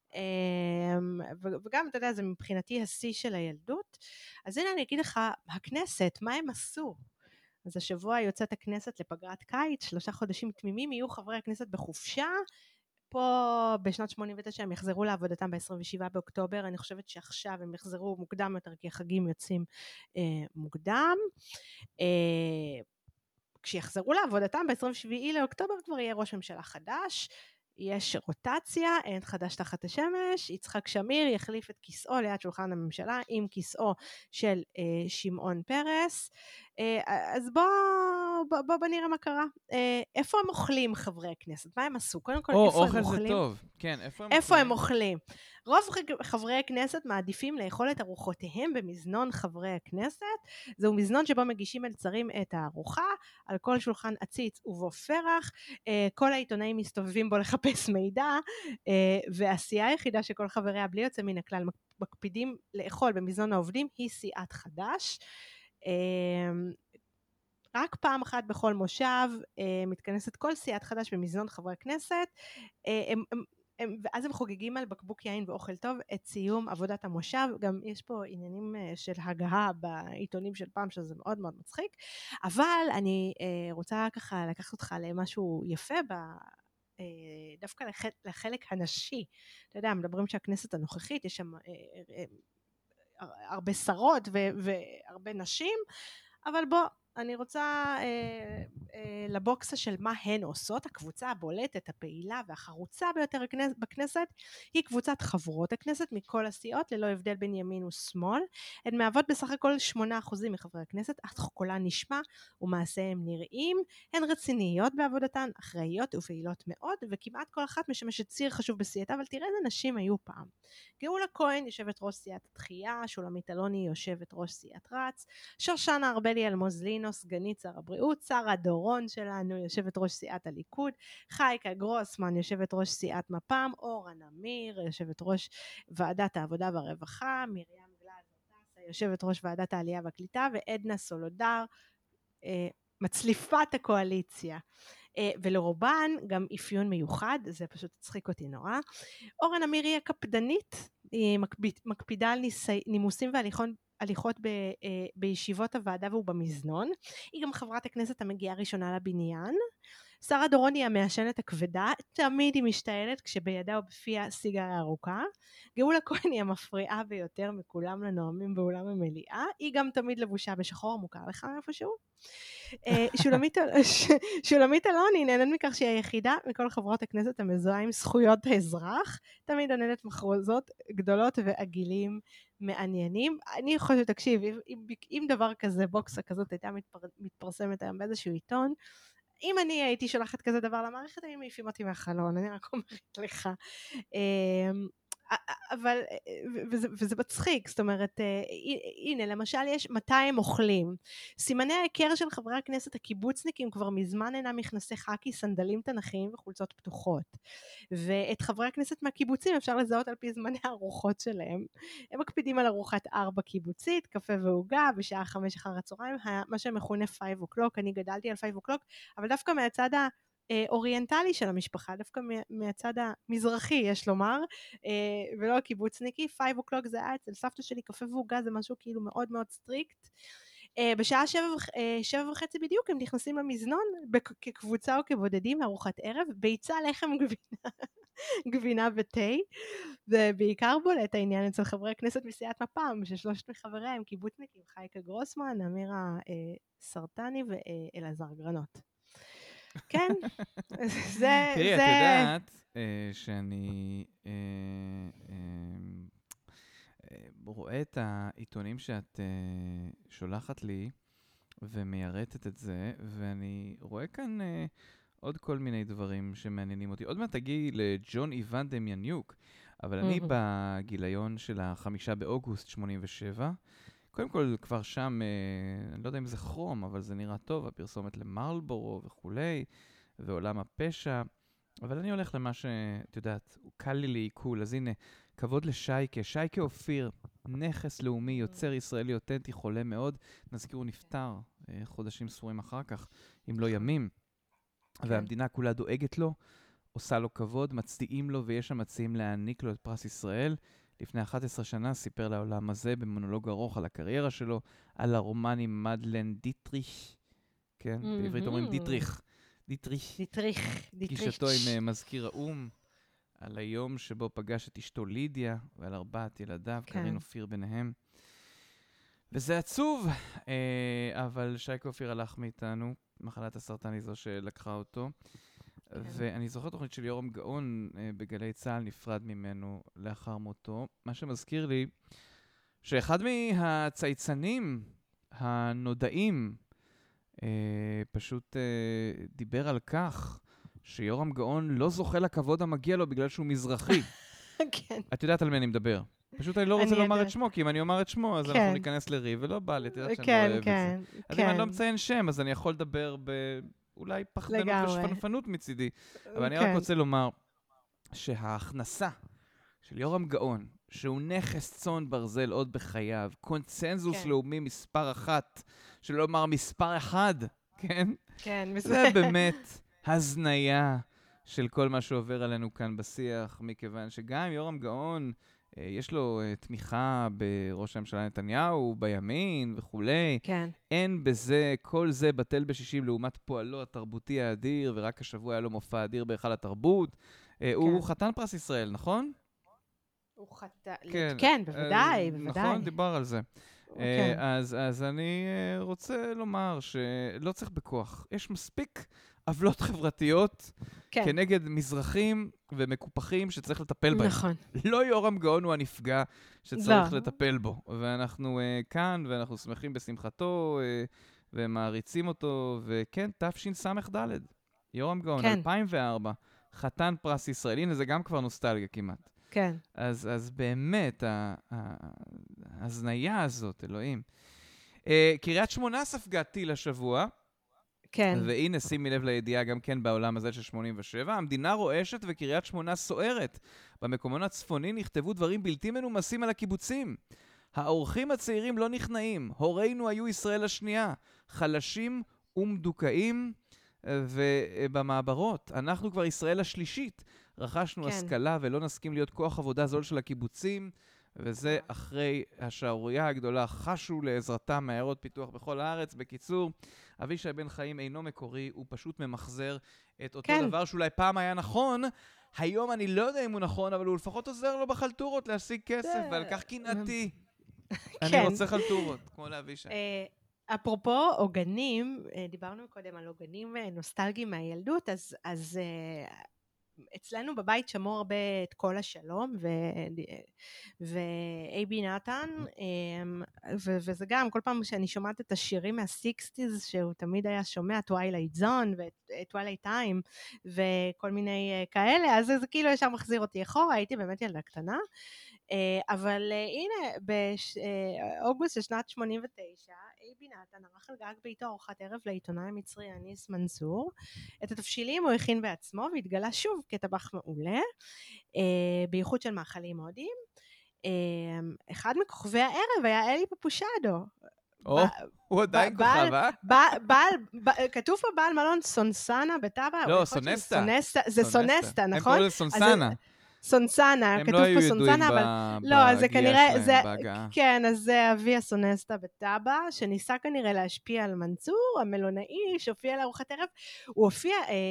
וגם, אתה יודע, זה מבחינתי השיא של הילדות. אז הנה אני אגיד לך, הכנסת, מה הם עשו? אז השבוע יוצאת הכנסת לפגרת קיץ, שלושה חודשים תמימים, יהיו חברי הכנסת בחופשה, פה בשנת שמונים ותשע הם יחזרו לעבודתם ב-עשרים ושבעה באוקטובר, אני חושבת שעכשיו הם יחזרו מוקדם יותר, כי החגים יוצאים אה, מוקדם. אה, כשיחזרו לעבודתם ב-עשרים ושבעה לאוקטובר כבר יהיה ראש ממשלה חדש, יש רוטציה, אין חדש תחת השמש, יצחק שמיר יחליף את כיסאו ליד שולחן הממשלה עם כיסאו של אה, שמעון פרס. אה, אז בוא, בוא, בוא, בוא נראה מה קרה. אה, איפה הם אוכלים חברי הכנסת? מה הם עשו? קודם כל, או, איפה הם אוכל אוכלים? זה טוב. כן, איפה הם איפה אוכלים? הם אוכלים? רוב חברי הכנסת מעדיפים לאכול את ארוחותיהם במזנון חברי הכנסת. זהו מזנון שבו מגישים מלצרים את הארוחה, על כל שולחן עציץ ובו פרח, כל העיתונאים מסתובבים בו לחפש מידע, והסיעה היחידה שכל חבריה בלי יוצא מן הכלל מקפידים לאכול במזנון העובדים היא סיעת חד"ש. רק פעם אחת בכל מושב מתכנסת כל סיעת חד"ש במזנון חברי הכנסת, הם, הם הם, ואז הם חוגגים על בקבוק יין ואוכל טוב את סיום עבודת המושב. גם יש פה עניינים של הגהה בעיתונים של פעם, שזה מאוד מאוד מצחיק, אבל אני אה, רוצה ככה לקחת אותך למשהו יפה ב... אה, דווקא לח... לחלק הנשי. אתה יודע, מדברים שהכנסת הנוכחית יש שם אה, אה, אה, הרבה שרות ו... והרבה נשים, אבל בוא, אני רוצה אה, אה, לבוקסה של מה הן עושות. הקבוצה הבולטת, הפעילה והחרוצה ביותר בכנסת היא קבוצת חברות הכנסת מכל הסיעות, ללא הבדל בין ימין ושמאל. הן מהוות בסך הכל שמונה אחוזים מחברי הכנסת, אך קולן נשמע ומעשיהם נראים. הן רציניות בעבודתן, אחראיות ופעילות מאוד, וכמעט כל אחת משמשת ציר חשוב בסיעתה. אבל תראה איזה נשים היו פעם. גאולה כהן יושבת ראש סיעת התחייה, שולמית אלוני יושבת ראש סיעת רץ, שושנה ארבלי אלמוזלינו סגנית שר הבריאות, שרה דורון שלנו יושבת ראש סיעת הליכוד, חייקה גרוסמן יושבת ראש סיעת מפ"ם, אורה נמיר יושבת ראש ועדת העבודה והרווחה, מרים גלזר יושבת ראש ועדת העלייה והקליטה, ועדנה סולודר מצליפת הקואליציה. ולרובן גם אפיון מיוחד, זה פשוט הצחיק אותי נורא. אורה נמיר היא הקפדנית, היא מקפידה על נימוסים והליכון הליכות ב, אה, בישיבות הוועדה ובמזנון. היא גם חברת הכנסת המגיעה ראשונה לבניין. שרה דורון היא המעשנת הכבדה, תמיד היא משתעלת כשבידה ובפיה סיגריה ארוכה. גאולה כהן היא המפריעה ביותר מכולם לנואמים באולם המליאה, היא גם תמיד לבושה בשחור, מוכר לך איפשהו. שולמית, שולמית אלוני נהנית מכך שהיא היחידה מכל חברות הכנסת המזוהה עם זכויות האזרח, תמיד עוננת מחרוזות גדולות ועגילים מעניינים. אני חושבת, תקשיב, אם, אם דבר כזה, בוקסה כזאת הייתה מתפר, מתפרסמת היום באיזשהו עיתון, אם אני הייתי שולחת כזה דבר למערכת, היו מעיפים אותי מהחלון, אני רק אומרת לך. אבל, וזה, וזה מצחיק, זאת אומרת, הנה, למשל יש מאתיים אוכלים. סימני ההיכר של חברי הכנסת הקיבוצניקים כבר מזמן אינם מכנסי חקי, סנדלים תנכיים וחולצות פתוחות. ואת חברי הכנסת מהקיבוצים אפשר לזהות על פי זמני הארוחות שלהם. הם מקפידים על ארוחת ארבע קיבוצית, קפה והוגה, בשעה חמש אחר הצהריים, מה שמכונה פייב אוקלוק. אני גדלתי על פייב אוקלוק, אבל דווקא מהצד ה... אוריינטלי של המשפחה, דווקא מהצד המזרחי יש לומר, ולא הקיבוצניקי. פייב אוקלוק זה היה אצל סבתא שלי, קפה והוגה זה משהו כאילו מאוד מאוד סטריקט. בשעה שבע, שבע וחצי בדיוק הם נכנסים למזנון כקבוצה או כבודדים לארוחת ערב, ביצה לחם גבינה גבינה ותה, ובעיקר בולט העניין אצל חברי הכנסת מסיעת מפ"ם, ששלושת מחבריהם, קיבוצניקים, חייקה גרוסמן, אמירה סרטני ואלעזר גרנות. כן, זה... תראי, את יודעת שאני רואה את העיתונים שאת שולחת לי, ומיירטת את זה, ואני רואה כאן עוד כל מיני דברים שמעניינים אותי. עוד מעט תגיעי לג'ון איוון דמיאניוק, אבל אני בגיליון של החמישה באוגוסט שמונים ושבע, קודם כל כבר שם, אני לא יודע אם זה כרום, אבל זה נראה טוב, הפרסומת למרלבורו וכולי, ועולם הפשע, אבל אני הולך למה שאת יודעת, הוא קל לי לעיכול, אז הנה, כבוד לשייקה, שייקה אופיר, נכס לאומי, יוצר ישראלי אותנטי, חולה מאוד, נזכיר הוא נפטר חודשים ספורים אחר כך, אם לא ימים, והמדינה כולה דואגת לו, עושה לו כבוד, מצדיעים לו, ויש שם מציעים להעניק לו את פרס ישראל. לפני אחת עשרה שנה סיפר לעולם הזה במונולוג ארוך על הקריירה שלו, על הרומן עם מדלן דיטריך, כן? Mm-hmm. בעברית אומרים דיטריך. דיטריך. דיטריך. פגישתו עם מזכיר האום, על היום שבו פגש את אשתו לידיה, ועל ארבעת ילדיו, כן. קרין אופיר ביניהם. וזה עצוב, אבל שייקה אופיר הלך מאיתנו, מחלת הסרטן היא זו שלקחה אותו. ואני זוכר תוכנית של יורם גאון בגלי צהל נפרד ממנו לאחר מותו. מה שמזכיר לי שאחד מהצייצנים הנודעים פשוט דיבר על כך שיורם גאון לא זוכה לכבוד המגיע לו בגלל שהוא מזרחי. כן. את יודעת על מי אני מדבר. פשוט אני לא רוצה לומר את שמו, כי אם אני אומר את שמו, אז אנחנו ניכנס לריב, ולא בא לי, את יודעת שאני לא אוהב את זה. אז אם אני לא מציין שם, אז אני יכול לדבר באולי פחדנות ושפנפנות מצידי. אבל אני רק רוצה לומר שההכנסה של יורם גאון, שהוא נכס צאן ברזל עוד בחייו, קונצנזוס לאומי מספר אחת, שלא לומר מספר אחד, כן? כן, זה באמת הזניה של כל מה שעובר עלינו כאן בשיח, מכיוון שגם יורם גאון, יש לו תמיכה בראש הממשלה נתניהו, בימין וכולי. כן. אין בזה, כל זה בטל בשישים לעומת פועלו התרבותי האדיר, ורק השבוע היה לו מופע אדיר בהיכל התרבות. כן. הוא חתן פרס ישראל, נכון? הוא חתן, כן, כן בוודאי, נכון, בוודאי. נכון, דיבר על זה. כן. אז, אז אני רוצה לומר שלא צריך בכוח. יש מספיק עוולות חברתיות כן. כנגד מזרחים ומקופחים שצריך לטפל בהם. נכון. לא יורם גאון הוא הנפגע שצריך לא. לטפל בו. ואנחנו uh, כאן, ואנחנו שמחים בשמחתו, uh, ומעריצים אותו, וכן, תשס"ד. יורם גאון, כן. אלפיים וארבע, חתן פרס ישראלי, הנה זה גם כבר נוסטלגיה כמעט. כן. אז, אז באמת, ההזניה הזאת, אלוהים. Uh, קריית שמונה ספגה טיל השבוע, כן. והנה, שימי לב לידיעה גם כן בעולם הזה של שמונים ושבע, המדינה רועשת וקריית שמונה סוערת. במקומון הצפוני נכתבו דברים בלתי מנומסים על הקיבוצים. האורחים הצעירים לא נכנעים, הורינו היו ישראל השנייה, חלשים ומדוכאים ובמעברות. אנחנו כבר ישראל השלישית, רכשנו כן. השכלה ולא נסכים להיות כוח עבודה זול של הקיבוצים, וזה אחרי השערורייה הגדולה, חשו לעזרתם מעיירות פיתוח בכל הארץ. בקיצור, אבישי בן חיים אינו מקורי, הוא פשוט ממחזר את אותו כן. דבר שאולי פעם היה נכון, היום אני לא יודע אם הוא נכון, אבל הוא לפחות עוזר לו בחלטורות להשיג כסף, ועל כך קנאתי. אני רוצה חלטורות, כמו לאבישי. אפרופו עוגנים, דיברנו קודם על עוגנים נוסטלגיים מהילדות, אז... אז אצלנו בבית שמור הרבה את כל השלום ואייבי נתן, וזה גם כל פעם שאני שומעת את השירים מה-סיקסטיז שהוא תמיד היה שומע, טווילייט זון וטווילייט טיים וכל מיני כאלה, אז זה כאילו ישר מחזיר אותי אחורה, הייתי באמת ילדה קטנה, אבל הנה באוגוסט של שנת שמונים ותשע אייבי נתן ערך על גג ביתו ארוחת ערב לעיתונאי המצרי אניס מנסור. את התבשילים הוא הכין בעצמו והתגלה שוב כטבח מעולה, בייחוד של מאכלים הודיים. אחד מכוכבי הערב היה אלי פפושדו. או, הוא עדיין כוכב, אה? כתוב פה בעל מלון סונסנה בטאבה. לא, סונסטה. זה סונסטה, נכון? הם קוראים לסונסנה. סונסנה, כתוב פה סונסנה, אבל לא, זה כנראה, כן, אז זה אבי הסונסטה בטאבה, שניסה כנראה להשפיע על מנצור, המלונאי, שהופיע לארוחת ערב, הוא הופיע,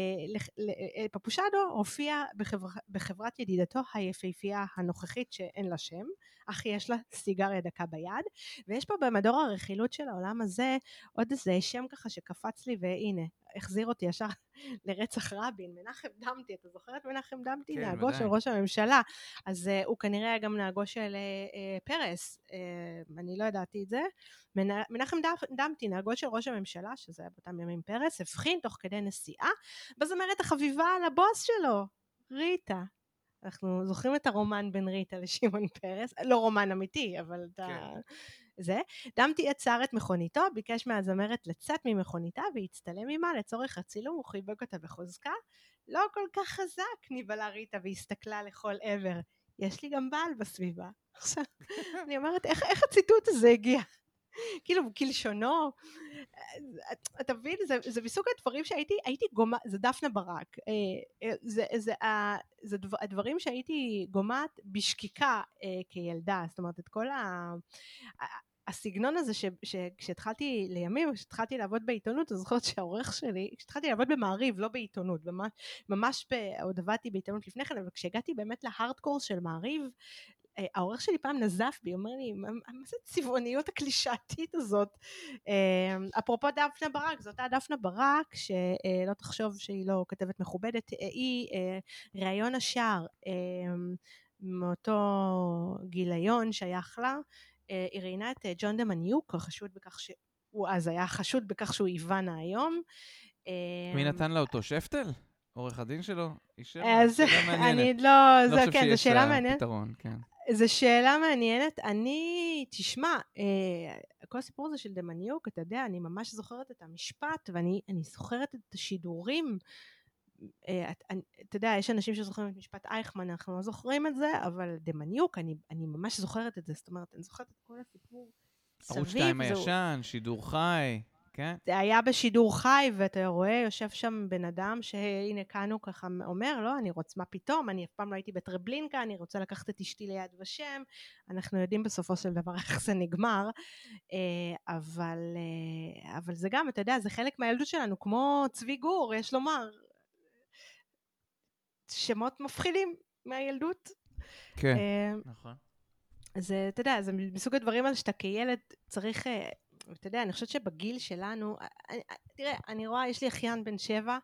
פפושדו הופיע בחברת ידידתו היפהפייה הנוכחית שאין לה שם, אך יש לה סיגריה דקה ביד, ויש פה במדור הרכילות של העולם הזה, עוד איזה שם ככה שקפץ לי, והנה, החזיר אותי ישר לרצח רבין, מנחם דמתי, אתה זוכר את מנחם דמתי? כן, נהגו ודאי. של ראש הממשלה, אז uh, הוא כנראה היה גם נהגו של uh, פרס, uh, אני לא ידעתי את זה, מנחם דמתי, נהגו של ראש הממשלה, שזה היה באותם ימים פרס, הבחין תוך כדי נסיעה, בזמרת החביבה על הבוס שלו, ריטה. אנחנו זוכרים את הרומן בין ריטה לשמעון פרס, לא רומן אמיתי, אבל כן. אתה... זה, דמתי עצר את מכוניתו, ביקש מהזמרת לצאת ממכוניתה והצטלם עמה לצורך הצילום, הוא חיבק אותה בחוזקה, לא כל כך חזק, נבלה ריטה והסתכלה לכל עבר, יש לי גם בעל בסביבה. עכשיו, אני אומרת, איך, איך הציטוט הזה הגיע? כאילו, כלשונו, אתה מבין, זה, זה מסוג הדברים שהייתי, הייתי גומה, זה דפנה ברק, זה, זה, זה הדברים שהייתי גומעת בשקיקה כילדה, זאת אומרת, את כל ה... הסגנון הזה שכשהתחלתי לימים, כשהתחלתי לעבוד בעיתונות, אני זוכרת שהעורך שלי, כשהתחלתי לעבוד במעריב, לא בעיתונות, ממש, ממש עוד עבדתי בעיתונות לפני כן, אבל כשהגעתי באמת להארדקור של מעריב, העורך שלי פעם נזף בי, אומר לי, מה זה צבעוניות הקלישאתית הזאת? אפרופו דפנה ברק, זאת אותה דפנה ברק, שלא תחשוב שהיא לא כתבת מכובדת, היא ראיון השער, מאותו גיליון שייך לה, היא ראיינה את ג'ון דמניוק, החשוד בכך שהוא אז היה חשוד בכך שהוא איוונה היום. מי נתן לה אותו? שפטל? עורך הדין שלו? אז אני לא, זה כן, זו שאלה מעניינת. פתרון, כן. זו שאלה מעניינת. אני, תשמע, כל הסיפור הזה של דמניוק, אתה יודע, אני ממש זוכרת את המשפט, ואני זוכרת את השידורים, אתה יודע, יש אנשים שזוכרים את משפט אייכמן, אנחנו לא זוכרים את זה, אבל דמניוק, אני, אני ממש זוכרת את זה, זאת אומרת, אני זוכרת את כל הסיפור סביב. ערוץ שתיים הישן, שידור חי, כן? זה היה בשידור חי, ואתה רואה, יושב שם בן אדם, שהנה כאן הוא ככה אומר, לא, אני רוצה, מה פתאום, אני אף פעם לא הייתי בטרבלינקה, אני רוצה לקחת את אשתי ליד ושם, אנחנו יודעים בסופו של דבר איך זה נגמר, אבל, אבל זה גם, אתה יודע, זה חלק מהילדות שלנו, כמו צבי גור, יש לומר, שמות מפחידים מהילדות. כן, נכון. אז אתה יודע, זה מסוג הדברים האלה שאתה כילד צריך, אתה יודע, אני חושבת שבגיל שלנו, תראה, אני רואה, יש לי אחיין בן שבע,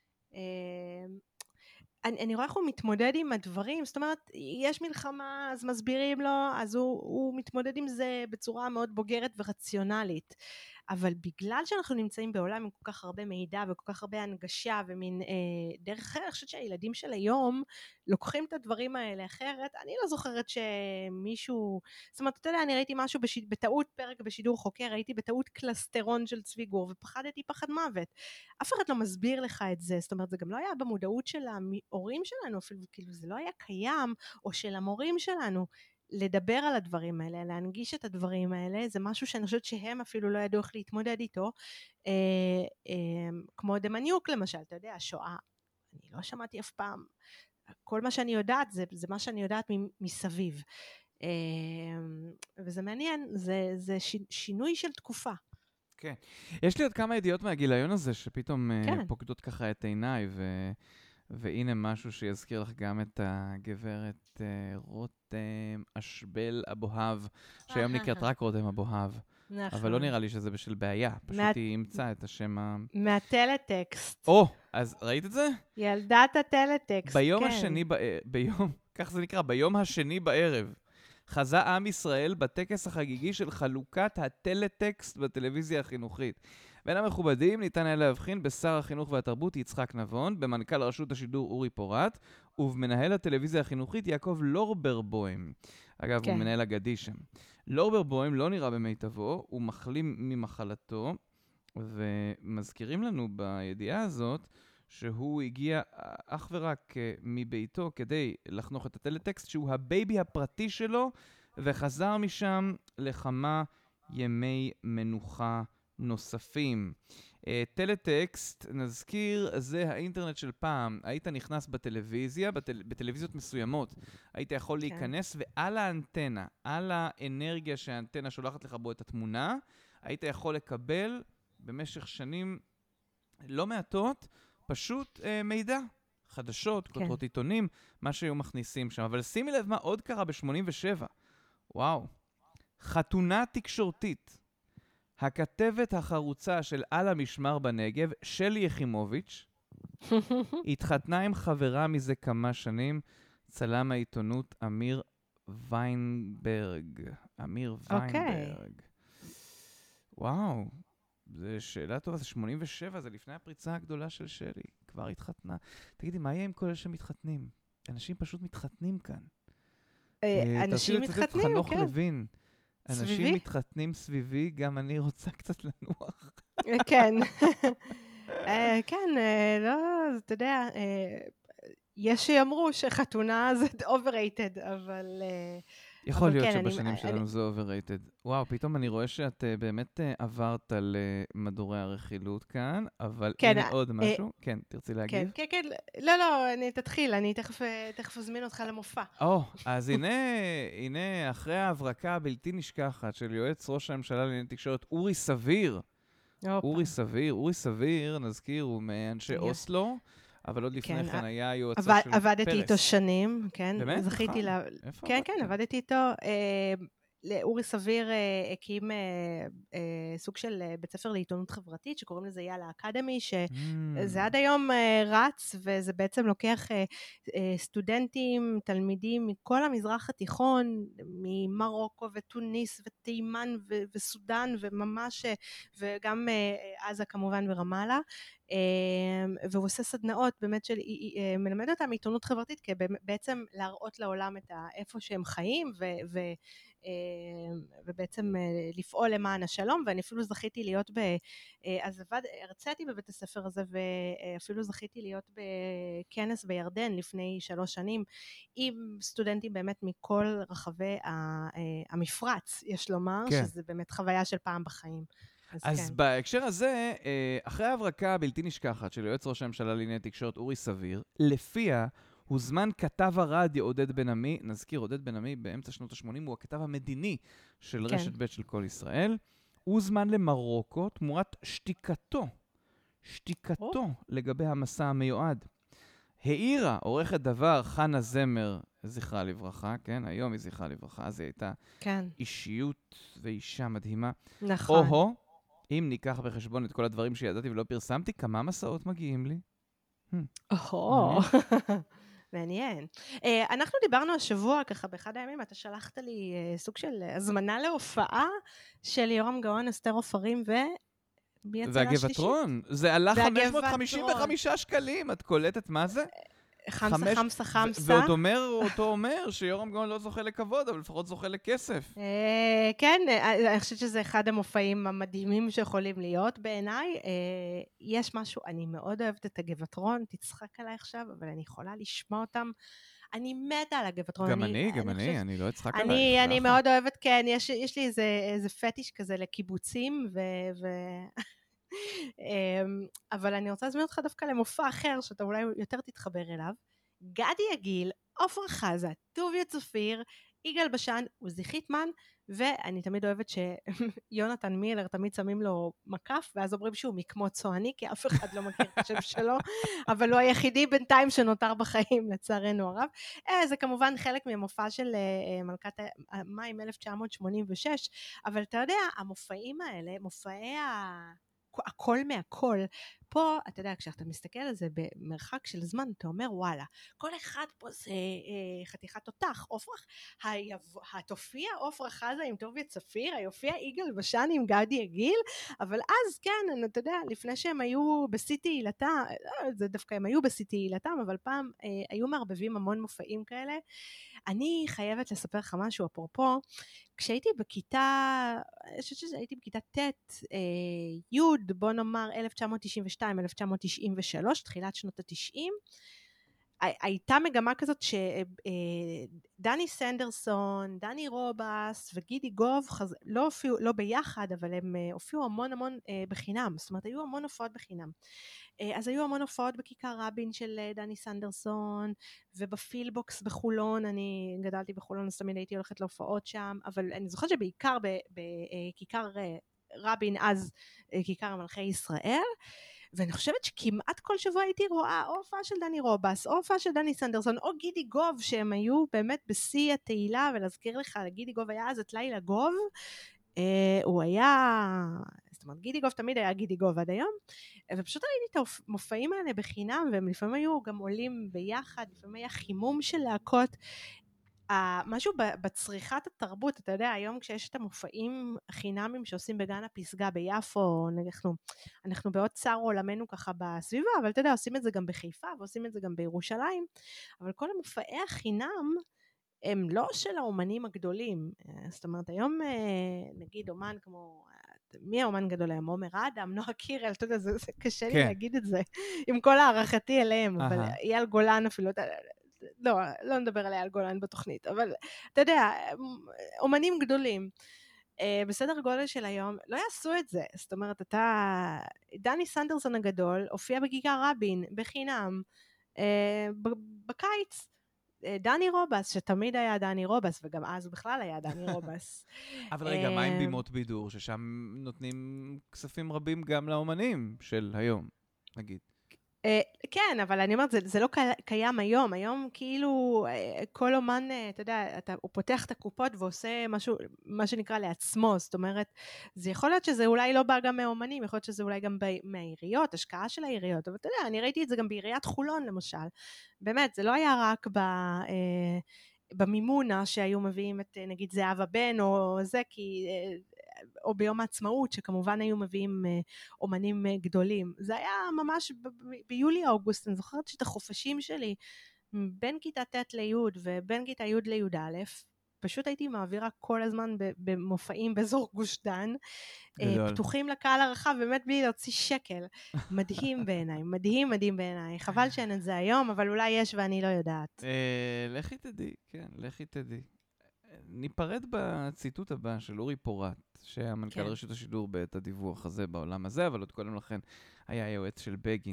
אני, אני רואה איך הוא מתמודד עם הדברים, זאת אומרת, יש מלחמה, אז מסבירים לו, אז הוא, הוא מתמודד עם זה בצורה מאוד בוגרת ורציונלית, אבל בגלל שאנחנו נמצאים בעולם עם כל כך הרבה מידע וכל כך הרבה הנגשה ומין אה, דרך אחרת, אני חושבת שהילדים של היום לוקחים את הדברים האלה אחרת. אני לא זוכרת שמישהו, זאת אומרת, אתה יודע, אני ראיתי משהו בש... בטעות פרק בשידור חוקר, ראיתי בטעות קלסטרון של צבי גור ופחדתי פחד מוות. אף אחד לא מסביר לך את זה, זאת אומרת, זה גם לא היה במודעות של ההורים שלנו, אפילו כאילו זה לא היה קיים, או של המורים שלנו. לדבר על הדברים האלה, להנגיש את הדברים האלה, זה משהו שאני חושבת שהם אפילו לא ידעו איך להתמודד איתו, אה, אה, כמו דמניוק למשל, אתה יודע, השואה, אני לא שמעתי אף פעם, כל מה שאני יודעת, זה, זה מה שאני יודעת מסביב, אה, וזה מעניין, זה, זה שינוי של תקופה. כן, יש לי עוד כמה ידיעות מהגיליון הזה, שפתאום כן. פוקדות ככה את עיניי, ו... והנה משהו שיזכיר לך גם את הגברת רותם אשבל אבוהב, שהיום נקראת רק רותם אבוהב. נכון. אבל לא נראה לי שזה בשל בעיה, פשוט מה... היא ימצא את השם ה... מהטלטקסט. או, אז ראית את זה? ילדת הטלטקסט, ביום כן. השני, ב... ביום, כך זה נקרא, ביום השני בערב, חזה עם ישראל בטקס החגיגי של חלוקת הטלטקסט בטלוויזיה החינוכית. בין המכובדים ניתן היה להבחין בשר החינוך והתרבות יצחק נבון, במנכ"ל רשות השידור אורי פורט, ובמנהל הטלוויזיה החינוכית יעקב לורברבוים. אגב, כן. הוא מנהל אגדי שם. לורברבוים לא נראה במיטבו, הוא מחלים ממחלתו, ומזכירים לנו בידיעה הזאת, שהוא הגיע אך ורק מביתו כדי לחנוך את הטלטקסט, שהוא הבייבי הפרטי שלו, וחזר משם לכמה ימי מנוחה נוספים. טלטקסט, נזכיר, זה האינטרנט של פעם. היית נכנס בטלוויזיה, בטל... בטלוויזיות מסוימות. היית יכול להיכנס, ועל האנטנה, על האנרגיה שהאנטנה שולחת לך בו את התמונה, היית יכול לקבל במשך שנים לא מעטות, פשוט אה, מידע. חדשות, כן. כותרות עיתונים, מה שהיו מכניסים שם. אבל שימי לב מה עוד קרה ב-שמונים ושבע. וואו. חתונה תקשורתית. הכתבת החרוצה של על המשמר בנגב, שלי יחימוביץ', התחתנה עם חברה מזה כמה שנים, צלם העיתונות אמיר ויינברג. אמיר ויינברג. Okay. וואו. זו שאלה טובה, זה שמונים ושבע, זה לפני הפריצה הגדולה של שלי. כבר התחתנה. תגידי, מה יהיה עם כל אלה שמתחתנים? אנשים פשוט מתחתנים כאן. אנשים מתחתנים, כן. חנוך לוין. אנשים מתחתנים סביבי, גם אני רוצה קצת לנוח. כן. כן, לא, אתה יודע, יש שיאמרו שחתונה זה overrated, אבל... יכול להיות שבשנים שלנו זה overrated. וואו, פתאום אני רואה שאת באמת עברת על מדורי הרכילות כאן, אבל הנה עוד משהו. כן, תרצי להגיב? כן, כן, לא, לא, אני תתחיל, אני תכף אזמין אותך למופע. או, אז הנה, אחרי ההברקה הבלתי נשכחת של יועץ ראש הממשלה לענייני תקשורת, אורי סביר. אורי סביר, אורי סביר, נזכיר, הוא מאנשי אוסלו, אבל עוד לפני כן היה יועצו של פרס. עבדתי איתו שנים, כן. באמת? זכיתי לה... כן, כן, עבדתי איתו. אורי סביר הקים סוג של בית ספר לעיתונות חברתית, שקוראים לזה יאללה אקדמי, שזה עד היום רץ, וזה בעצם לוקח סטודנטים, תלמידים מכל המזרח התיכון, ממרוקו וטוניס ותימן וסודן, וממש, וגם עזה כמובן ורמאללה, והוא עושה סדנאות, באמת של, מלמד אותם עיתונות חברתית, כי בעצם להראות לעולם את איפה שהם חיים, ו... ובעצם לפעול למען השלום, ואני אפילו זכיתי להיות ב... אז הרציתי בבית הספר הזה, ואפילו זכיתי להיות בכנס בירדן לפני שלוש שנים, עם סטודנטים באמת מכל רחבי המפרץ, יש לומר, כן. שזה באמת חוויה של פעם בחיים. אז, אז כן. בהקשר הזה, אחרי ההברקה הבלתי נשכחת של יועץ ראש הממשלה לענייני תקשורת אורי סביר, לפיה הוזמן כתב הרדיו עודד בן עמי, נזכיר, עודד בן עמי באמצע שנות ה-שמונים, הוא הכתב המדיני של כן. רשת ב' של כל ישראל, הוא הוזמן למרוקו תמורת שתיקתו, שתיקתו או. לגבי המסע המיועד. העירה עורכת דבר חנה זמר, זכרה לברכה, כן, היום היא זכרה לברכה, אז היא הייתה כן. אישיות ואישה מדהימה. נכון. או-הו, אם ניקח בחשבון את כל הדברים שידעתי ולא פרסמתי, כמה מסעות מגיעים לי? או-הו. מעניין. אנחנו דיברנו השבוע, ככה באחד הימים, אתה שלחת לי סוג של הזמנה להופעה של יורם גאון, אסתר עופרים ו... והגבעתרון. זה עלה חמש מאות חמישים וחמישה שקלים, את קולטת מה זה? חמסה, חמסה, חמסה. ועוד אומר, אותו אומר שיורם גאון לא זוכה לכבוד, אבל לפחות זוכה לכסף. כן, אני חושבת שזה אחד המופעים המדהימים שיכולים להיות בעיניי. יש משהו, אני מאוד אוהבת את הגבעתרון, תצחק עליי עכשיו, אבל אני יכולה לשמוע אותם. אני מתה על הגבעתרון. גם אני, גם אני, אני לא אצחק עלייך. אני, אני מאוד אוהבת, כן, יש, יש לי איזה, איזה פטיש כזה לקיבוצים, ו... ו... אבל אני רוצה להזמין אותך דווקא למופע אחר, שאתה אולי יותר תתחבר אליו. גדי יגיל, עופרה חזה, טוביה צפיר, יגאל בשן, עוזי חיטמן, ואני תמיד אוהבת שיונתן מילר תמיד שמים לו מקף, ואז אומרים שהוא מקמו צועני, כי אף אחד לא מכיר את השם שלו, אבל הוא היחידי בינתיים שנותר בחיים, לצערנו הרב. זה כמובן חלק מהמופע של מלכת המים אלף תשע מאות שמונים ושש, אבל אתה יודע, המופעים האלה, מופעי ה... הכל מהכל, פה, אתה יודע, כשאתה מסתכל על זה במרחק של זמן, אתה אומר, וואלה, כל אחד פה זה אה, חתיכת תותח, אופרח, התופיע אופרה חזה עם טוביה צפיר, היופיע יגאל בשן עם גדי יגיל, אבל אז כן, אתה יודע, לפני שהם היו בסיטי עילתם, זה דווקא הם היו בסיטי עילתם, אבל פעם אה, היו מערבבים המון מופעים כאלה. אני חייבת לספר לך משהו, אפרופו, כשהייתי בכיתה, אני חושבת שהייתי בכיתה ט', אה, י', בוא נאמר אלף תשע מאות תשעים ושתיים אלף תשע מאות תשעים ושלוש, תחילת שנות ה-תשעים, הייתה מגמה כזאת שדני סנדרסון, דני רובס וגידי גוב לא הופיעו, לא ביחד, אבל הם הופיעו המון המון בחינם, זאת אומרת, היו המון הופעות בחינם. אז היו המון הופעות בכיכר רבין של דני סנדרסון, ובפילבוקס בחולון, אני גדלתי בחולון, אז תמיד הייתי הולכת להופעות שם, אבל אני זוכרת שבעיקר בכיכר רבין, אז כיכר המלכי ישראל, ואני חושבת שכמעט כל שבוע הייתי רואה או הופעה של דני רובס, או הופעה של דני סנדרסון, או גידי גוב, שהם היו באמת בשיא התהילה, ולהזכיר לך, גידי גוב היה אז את לילה גוב, אה, הוא היה, זאת אומרת, גידי גוב תמיד היה גידי גוב עד היום, ופשוט ראיתי את המופעים האלה בחינם, והם לפעמים היו גם עולים ביחד, לפעמים היה חימום של להקות, משהו בצריכת התרבות, אתה יודע, היום כשיש את המופעים החינמים שעושים בגן הפסגה ביפו, אנחנו, אנחנו בעוד צר עולמנו ככה בסביבה, אבל אתה יודע, עושים את זה גם בחיפה, ועושים את זה גם בירושלים, אבל כל המופעי החינם, הם לא של האומנים הגדולים, זאת אומרת, היום נגיד אומן כמו, מי האומן גדול היום? עומר אדם, נועה קירל, אתה יודע, זה, זה קשה לי להגיד את זה, עם כל הערכתי אליהם, אבל אייל גולן אפילו, לא, לא נדבר עליה על גולן בתוכנית, אבל אתה יודע, אומנים גדולים, בסדר גודל של היום, לא יעשו את זה, זאת אומרת, אתה, דני סנדרסון הגדול, הופיע בכיכר רבין, בחינם, בקיץ, דני רובס, שתמיד היה דני רובס, וגם אז הוא בכלל היה דני רובס. אבל רגע, מה עם בימות בידור, ששם נותנים כספים רבים גם לאומנים של היום, נגיד? כן, אבל אני אומרת, זה, זה לא קיים היום, היום כאילו כל אומן, אתה יודע, אתה, הוא פותח את הקופות ועושה משהו, מה שנקרא לעצמו, זאת אומרת, זה יכול להיות שזה אולי לא בא גם מהאומנים, יכול להיות שזה אולי גם מהעיריות, השקעה של העיריות, אבל אתה יודע, אני ראיתי את זה גם בעיריית חולון למשל, באמת, זה לא היה רק ב... במימונה שהיו מביאים את נגיד זהבה בן או זה, כי... או ביום העצמאות, שכמובן היו מביאים אומנים גדולים. זה היה ממש ביולי-אוגוסט, אני זוכרת שאת החופשים שלי, בין כיתה ט' לי' ובין כיתה י' לי' א', פשוט הייתי מעבירה כל הזמן במופעים באזור גוש דן, גדול. פתוחים לקהל הרחב, באמת בלי להוציא שקל. מדהים בעיניי, מדהים מדהים בעיניי. חבל שאין את זה היום, אבל אולי יש ואני לא יודעת. לכי תדעי, כן, לכי תדעי. ניפרד בציטוט הבא של אורי פורט, שהמנכ"ל רשות השידור בעת הדיווח הזה בעולם הזה, אבל עוד קודם לכן היה יועץ של בגין.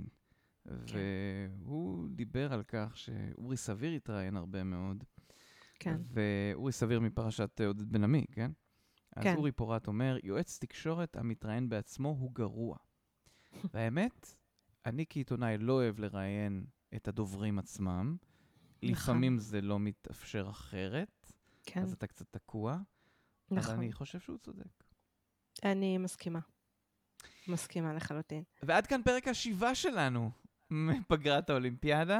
והוא דיבר על כך שאורי סביר התראיין הרבה מאוד. כן. ואורי סביר מפרשת עודד בן עמי, כן? אז אורי פורט אומר, יועץ תקשורת המתראיין בעצמו הוא גרוע. והאמת, אני כעיתונאי לא אוהב לראיין את הדוברים עצמם. לפעמים זה לא מתאפשר אחרת. כן. אז אתה קצת תקוע, נכון. אבל אני חושב שהוא צודק. אני מסכימה. מסכימה לחלוטין. ועד כאן פרק השבעה שלנו, מפגרת האולימפיאדה.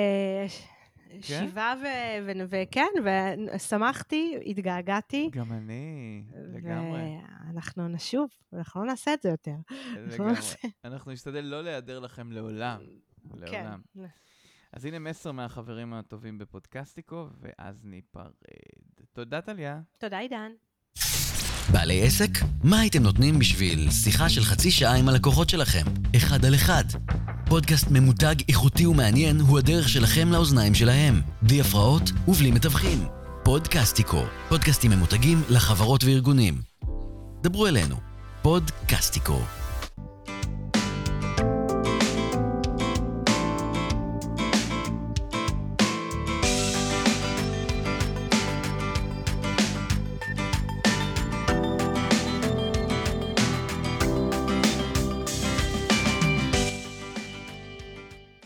שבעה וכן, ושמחתי, התגעגעתי. גם אני, לגמרי. ואנחנו נשוב, אנחנו לא נעשה את זה יותר. לגמרי. אנחנו נשתדל לא להיעדר לכם לעולם. לעולם. כן. אז הנה מסר מהחברים הטובים בפודקאסטיקו, ואז ניפרד. תודה, טליה. תודה, עידן. בעלי עסק? מה הייתם נותנים בשביל שיחה של חצי שעה עם הלקוחות שלכם? אחד על אחד. פודקאסט ממותג, איכותי ומעניין הוא הדרך שלכם לאוזניים שלהם. בלי הפרעות ובלי מתווכים. פודקאסטיקו. פודקאסטים ממותגים לחברות וארגונים. דברו אלינו. פודקאסטיקו.